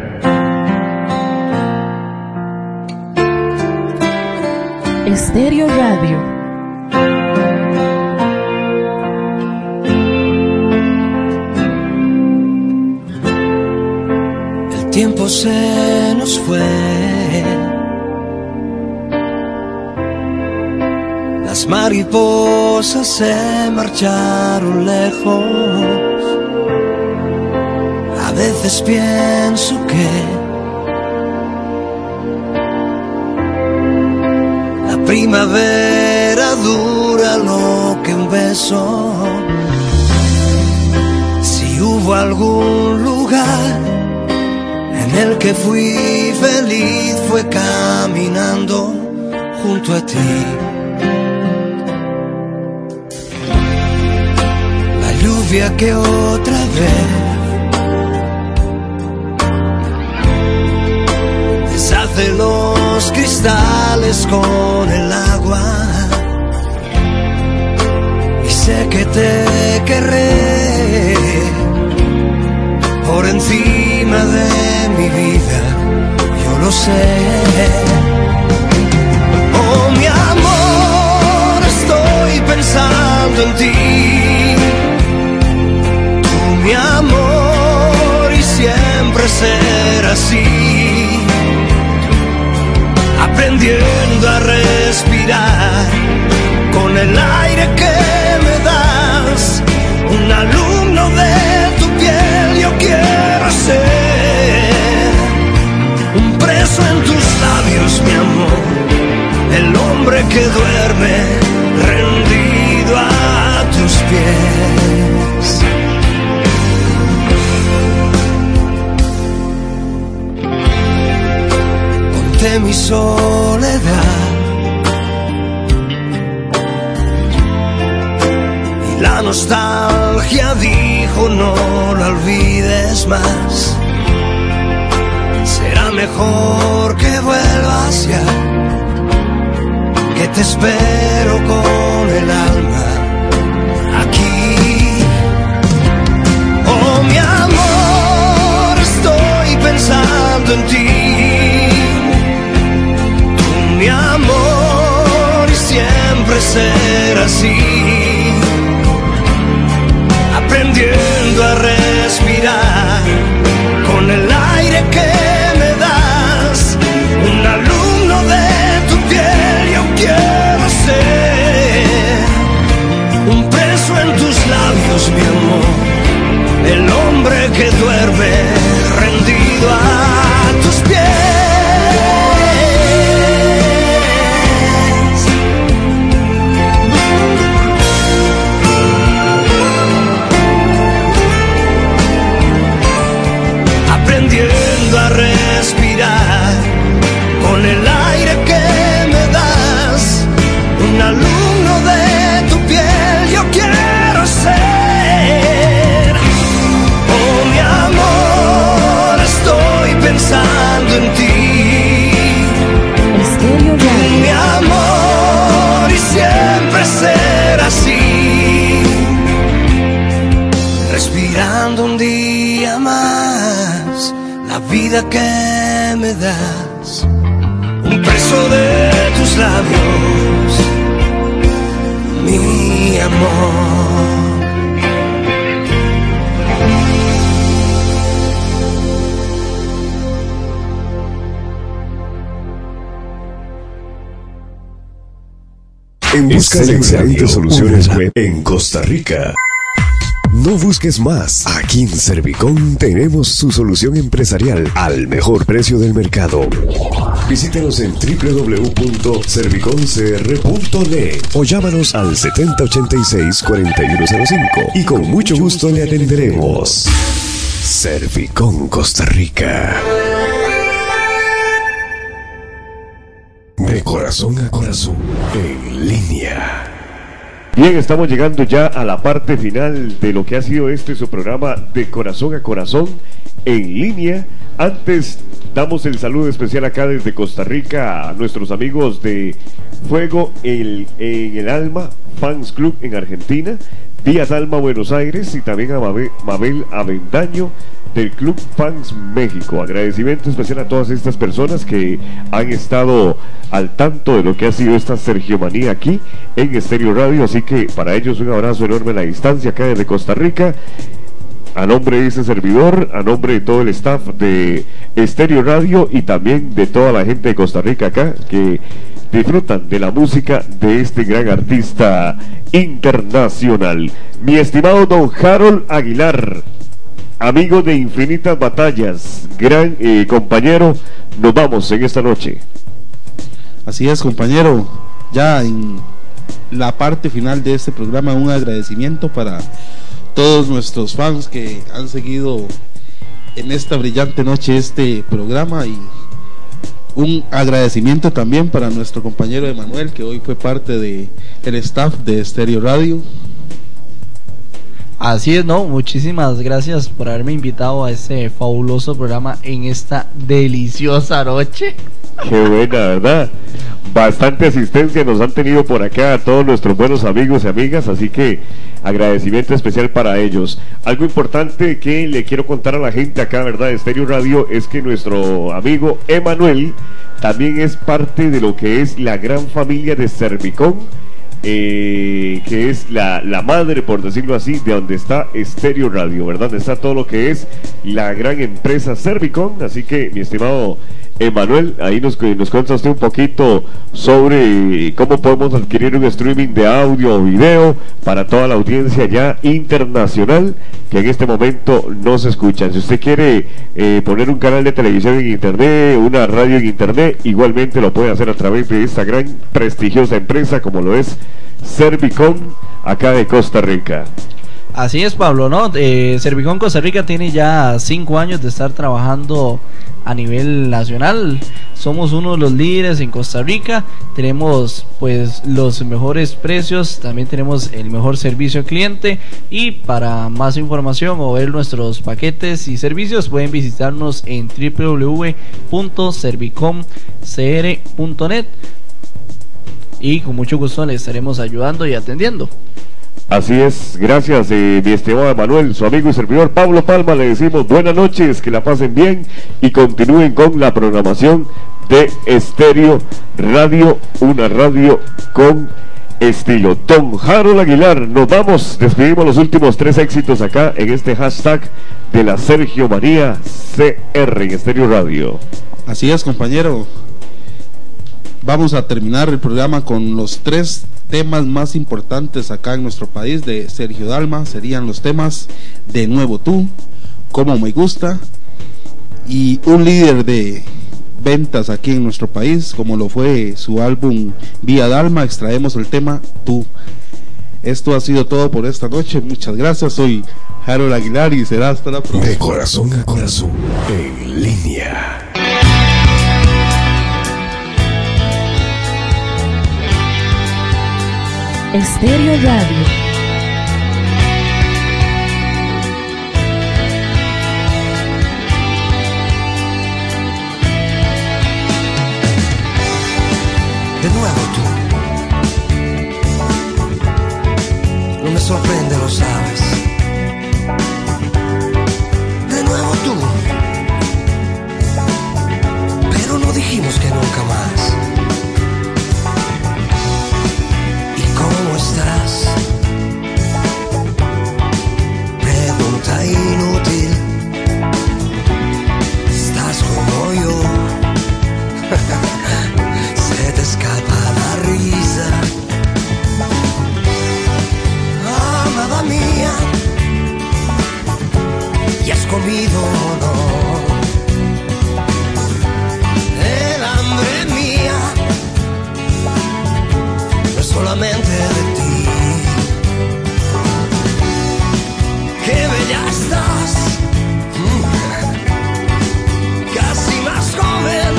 Estéreo Radio. El tiempo se nos fue. Las mariposas se marcharon lejos. A veces pienso que la primavera dura lo que un beso. Si hubo algún lugar en el que fui feliz, fue caminando junto a ti. Que otra vez deshace los cristales con el agua, y sé que te querré por encima de mi vida, yo lo sé. Oh mi amor, estoy pensando en ti, mi amor, y siempre ser así, aprendiendo a respirar con el aire que me das. Un alumno de tu piel yo quiero ser, un preso en tus labios, mi amor, el hombre que duerme rendido a tus pies. De mi soledad y la nostalgia dijo no lo olvides más, será mejor que vuelvas ya, que te espero con el alma aquí. Oh mi ser así, aprendiendo a respirar con el aire que me das. Un alumno de tu piel yo quiero ser, un preso en tus labios, mi amor, el hombre que duerme rendido a tus pies. Aprendiendo a respirar con el aire que me das, un alumno de tu piel yo quiero ser. Oh mi amor, estoy pensando en ti, mi amor, y siempre ser así, respirando un día más la vida que me das, un preso de tus labios, mi amor. En busca de excelentes soluciones web en Costa Rica. No busques más. Aquí en Servicom tenemos su solución empresarial al mejor precio del mercado. Visítenos en www.servicomcr.net o llámanos al 7086-4105 y con mucho gusto le atenderemos. Servicom Costa Rica. De corazón a corazón, en línea. Bien, estamos llegando ya a la parte final de lo que ha sido su programa De Corazón a Corazón, en línea. Antes, damos el saludo especial acá desde Costa Rica a nuestros amigos de Fuego en el Alma Fans Club en Argentina, Vía Dalma Buenos Aires, y también a Mabel Avendaño del Club Fans México. Agradecimiento especial a todas estas personas que han estado al tanto de lo que ha sido esta Sergiomanía aquí en Estéreo Radio, así que para ellos un abrazo enorme a la distancia acá desde Costa Rica. A nombre de ese servidor, a nombre de todo el staff de Estéreo Radio y también de toda la gente de Costa Rica acá que disfrutan de la música de este gran artista internacional. Mi estimado don Harold Aguilar, amigo de infinitas batallas, gran compañero, nos vamos en esta noche. Así es, compañero, ya en la parte final de este programa, un agradecimiento para todos nuestros fans que han seguido en esta brillante noche este programa, y un agradecimiento también para nuestro compañero Emanuel, que hoy fue parte de el staff de Estéreo Radio. Así es, ¿no? Muchísimas gracias por haberme invitado a este fabuloso programa en esta deliciosa noche. Qué buena, ¿verdad? Bastante asistencia nos han tenido por acá a todos nuestros buenos amigos y amigas, así que agradecimiento especial para ellos. Algo importante que le quiero contar a la gente acá, ¿verdad?, de Estéreo Radio, es que nuestro amigo Emanuel también es parte de lo que es la gran familia de Servicom, que es la madre, por decirlo así, de donde está Estéreo Radio, ¿verdad? Donde está todo lo que es la gran empresa Servicom. Así que, mi estimado Emanuel, ahí nos cuenta usted un poquito sobre cómo podemos adquirir un streaming de audio o video para toda la audiencia ya internacional que en este momento nos escuchan. Si usted quiere poner un canal de televisión en internet, una radio en internet, igualmente lo puede hacer a través de esta gran prestigiosa empresa como lo es Servicom acá de Costa Rica. Así es, Pablo, ¿no? Servicom Costa Rica tiene ya 5 años de estar trabajando a nivel nacional. Somos uno de los líderes en Costa Rica. Tenemos pues los mejores precios, también tenemos el mejor servicio al cliente, y para más información o ver nuestros paquetes y servicios pueden visitarnos en www.servicomcr.net y con mucho gusto les estaremos ayudando y atendiendo. Así es, gracias mi estimado Emanuel, su amigo y servidor Pablo Palma, le decimos buenas noches, que la pasen bien y continúen con la programación de Estéreo Radio, una radio con estilo. Don Harold Aguilar, nos vamos, despedimos los últimos 3 éxitos acá en este hashtag de la Sergio María CR en Estéreo Radio. Así es, compañero. Vamos a terminar el programa con los 3 temas más importantes acá en nuestro país de Sergio Dalma. Serían los temas De Nuevo Tú, Como Me Gusta, y un líder de ventas aquí en nuestro país, como lo fue su álbum Vía Dalma. Extraemos el tema Tú. Esto ha sido todo por esta noche. Muchas gracias. Soy Harold Aguilar y será hasta la próxima. De corazón a corazón, en línea. Estéreo Radio. De nuevo tú, no me sorprende, lo sabes. De nuevo tú, pero no dijimos que nunca más. ¿Y cómo estás? Pregunta inútil. ¿Estás como yo? Se te escapa la risa, amada mía. ¿Y has comido o no? El hambre mía no es solamente de ti. ¡Qué bella estás! Casi más joven.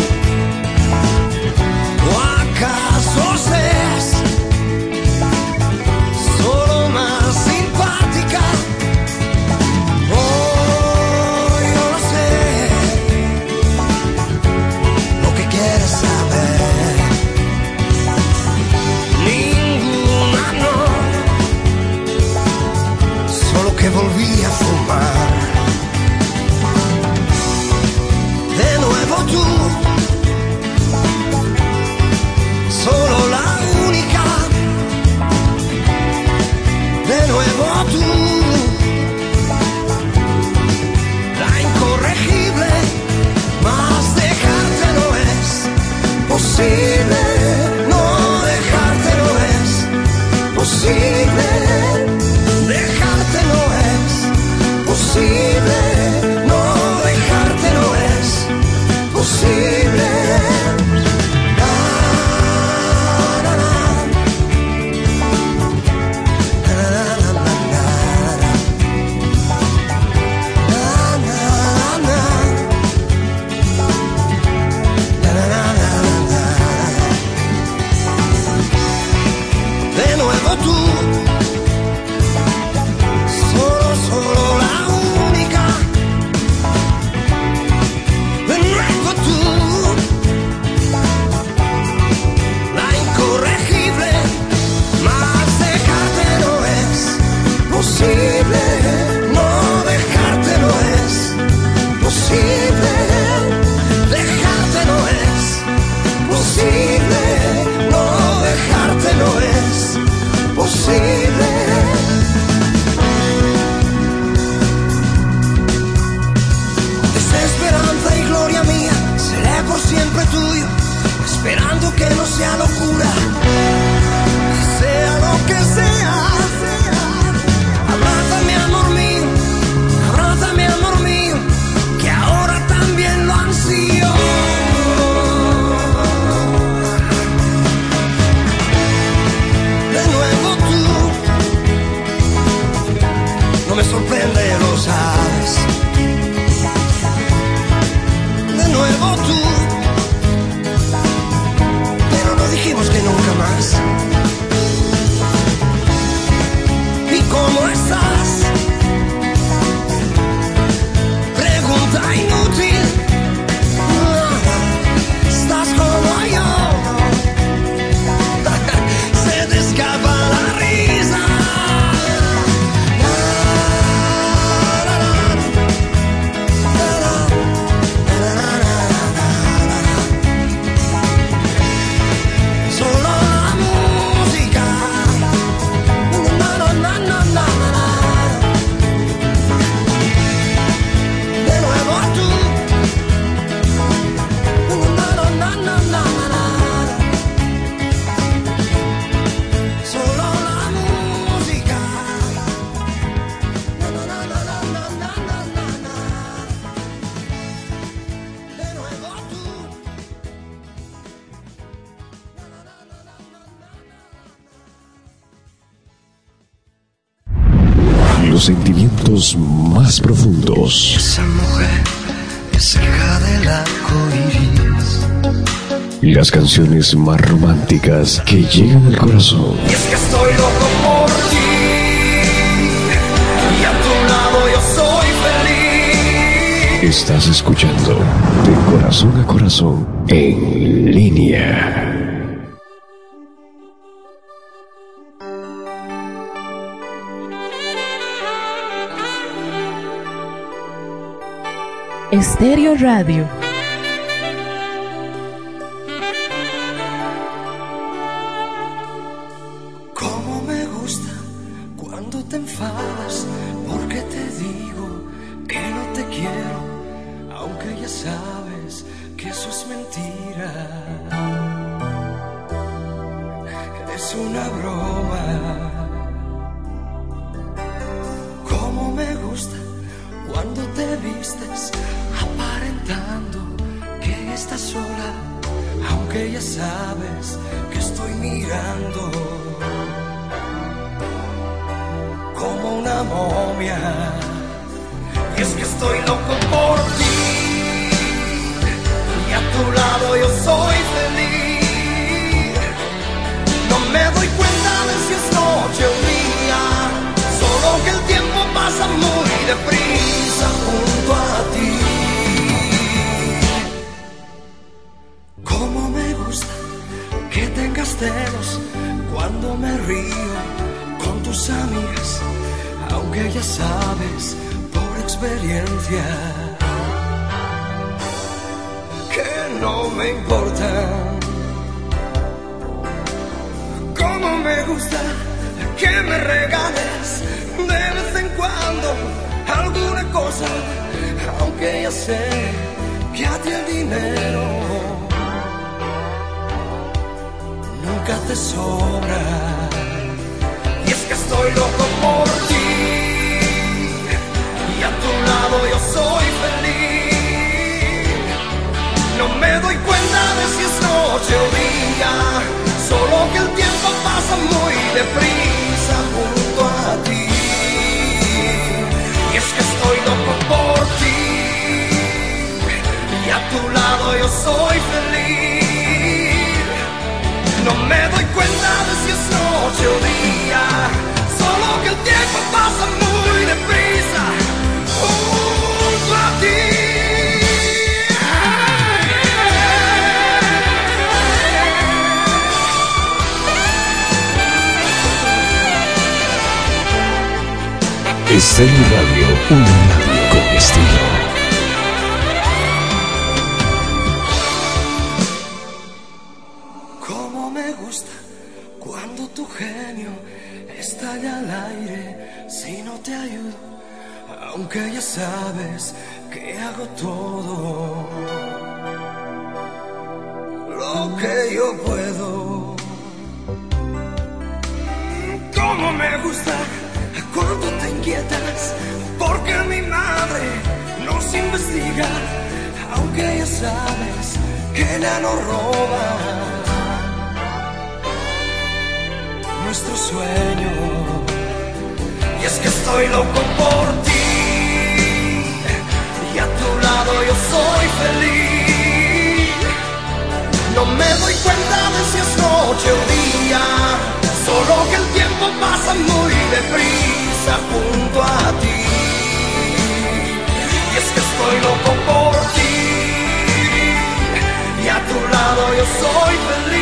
¿O acaso seas solo más simpática? Oh, yo no sé lo que quieres saber. Ninguna no, solo que volví a fumar. De nuevo tú, solo la única. De nuevo tú, la incorregible. Más dejarte no es posible. No dejarte no es posible. Dejarte no es posible. No dejarte no es posible. De nuevo tú, solo la única. De nuevo tú, la incorregible. Más dejarte no es posible. No dejarte no es posible. Dejarte no es posible. No dejarte no es posible. Desesperanza y gloria mía, seré por siempre tuyo, esperando que no sea locura, sea lo que sea. Abrázame, amor mío, abrázame, amor mío, que ahora también lo ansío. De nuevo tú, no me sorprende, lo sabes. De nuevo tú, pero no dijimos que nunca más. los sentimientos más profundos. Esa mujer es hija del arco iris. Las canciones más románticas que llegan al corazón. Y es que estoy loco por ti, y a tu lado yo soy feliz. Estás escuchando De Corazón a Corazón en línea. Estéreo Radio. Cómo me gusta cuando te enfadas, porque te digo que no te quiero, aunque ya sabes que eso es mentira. Es una broma. Cómo me gusta cuando te vistes aparentando que estás sola, aunque ya sabes que estoy mirando como una momia. Y es que estoy loco por ti, y a tu lado yo soy feliz. No me doy cuenta de si es noche o día, solo que el tiempo pasa muy deprisa junto a ti. Cómo me gusta que tengas celos cuando me río con tus amigas, aunque ya sabes por experiencia que no me importa. Cómo me gusta que me regales de vez en cuando alguna cosa, aunque ya sé que a ti el dinero nunca te sobra. Y es que estoy loco por ti, y a tu lado yo soy feliz. No me doy cuenta de si es noche o día, solo que el tiempo pasa muy deprisa junto a ti. Y es que estoy loco por ti, y a tu lado yo soy feliz. No me doy cuenta de si es noche o día, solo que el tiempo pasa muy deprisa junto a ti. Estéreo Radio, una radio con estilo. Cómo me gusta cuando tu genio estalla al aire si no te ayudo, aunque ya sabes que hago todo lo que yo puedo. Cómo me gusta cuando te inquietas porque mi madre nos investiga, aunque ya sabes que ella nos roba nuestro sueño. Y es que estoy loco por ti, y a tu lado yo soy feliz. No me doy cuenta de si es noche o día, solo que el tiempo pasa muy deprisa junto a ti. Y es que estoy loco por ti, y a tu lado yo soy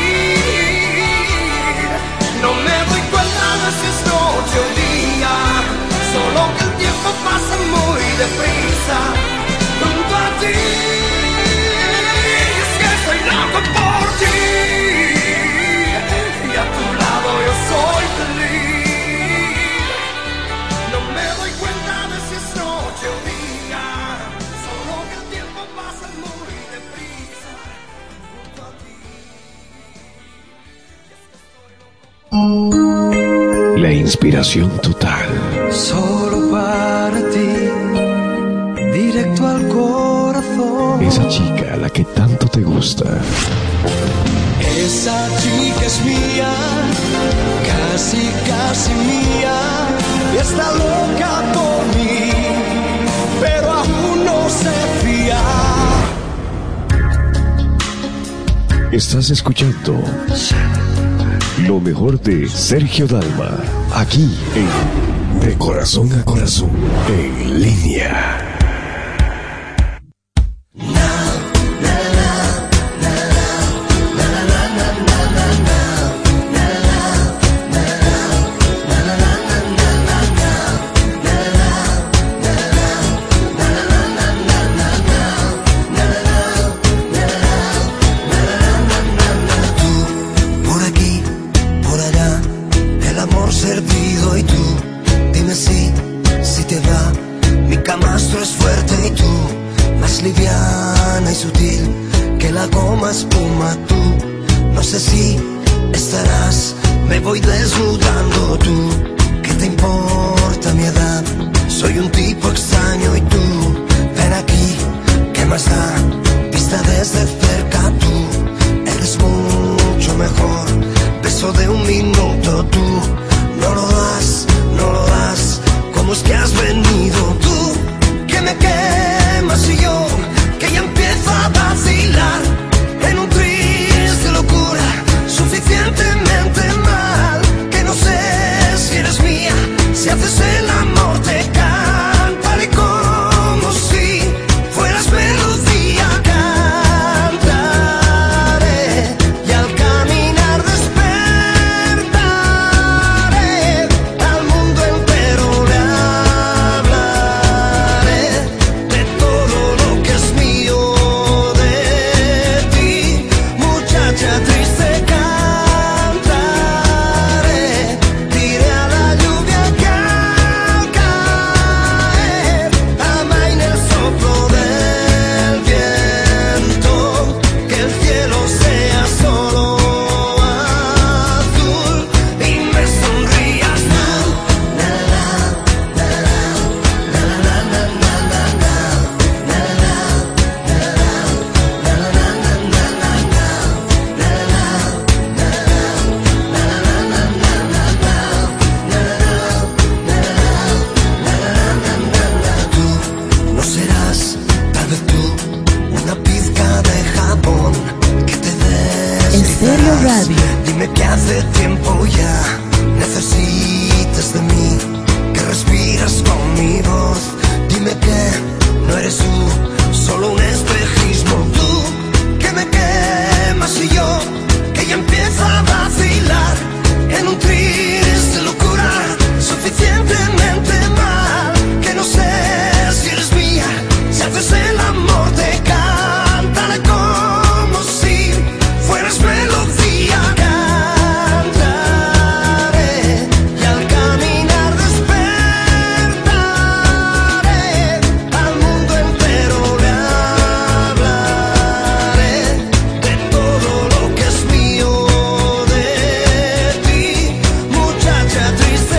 feliz. No me doy cuenta de si es noche o día, solo que el tiempo pasa muy deprisa junto a ti. Y es que estoy loco por ti, y a tu lado yo soy feliz. No me doy cuenta de si es noche o día, solo que el tiempo pasa muy deprisa junto a ti. La inspiración total. Solo para ti, directo al corazón. Esa chica a la que tanto te gusta. Esa chica es mía, casi, casi mía. y está loca por mí, pero aún no se fía. Estás escuchando lo mejor de Sergio Dalma, aquí en De Corazón a Corazón, en línea. Liviana y sutil que la goma espuma. Tú no sé si estarás, me voy desnudando. Tú, ¿qué te importa mi edad? Soy un tipo extraño y tú, ven aquí, ¿qué más da? Vista desde cerca tú, eres mucho mejor. Beso de un minuto tú, no lo das, no lo das. ¿Cómo es que has venido tú? Que me quemas y yo que ya empiezo a vacilar en un triste locura, suficientemente mal, que no sé si eres mía, si haces el amor te cantaré como si fueras melodía, cantaré y al caminar despertaré, al mundo entero le hablaré de todo lo que es mío, de ti, muchacha triste, cantaré, diré a la lluvia que al caer amaine el soplo del viento, que el cielo sea solo azul y me sonrías tú. No serás, tal vez tú, una pizca de jabón que te Estéreo deslizarás. Radio. Dime que hace tiempo ya necesitas de mí, que respiras con mi voz. Dime que no eres tú, solo un espejismo. Tú, que me quemas y yo, que ya empiezo a vacilar en un triste locura, suficientemente mal, que no sé si eres mía, si haces el amor te cantaré como si fueras melodía, cantaré y al caminar despertaré, al mundo entero le hablaré de todo lo que es mío, de ti, muchacha triste,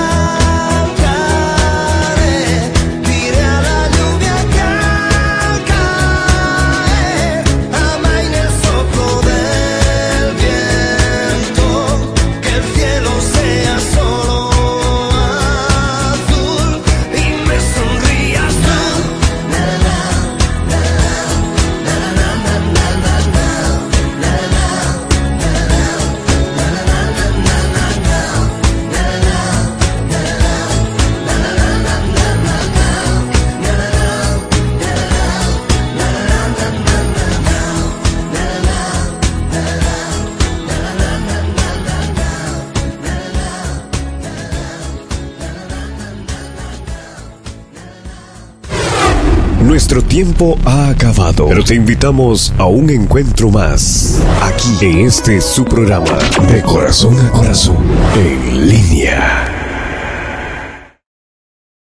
cantaré, diré a la lluvia que al caer amaine el soplo del viento, que el cielo sea solo azul y me sonrías tú. Nuestro tiempo ha acabado, pero te invitamos a un encuentro más, aquí en este su programa, De Corazón a Corazón, en línea.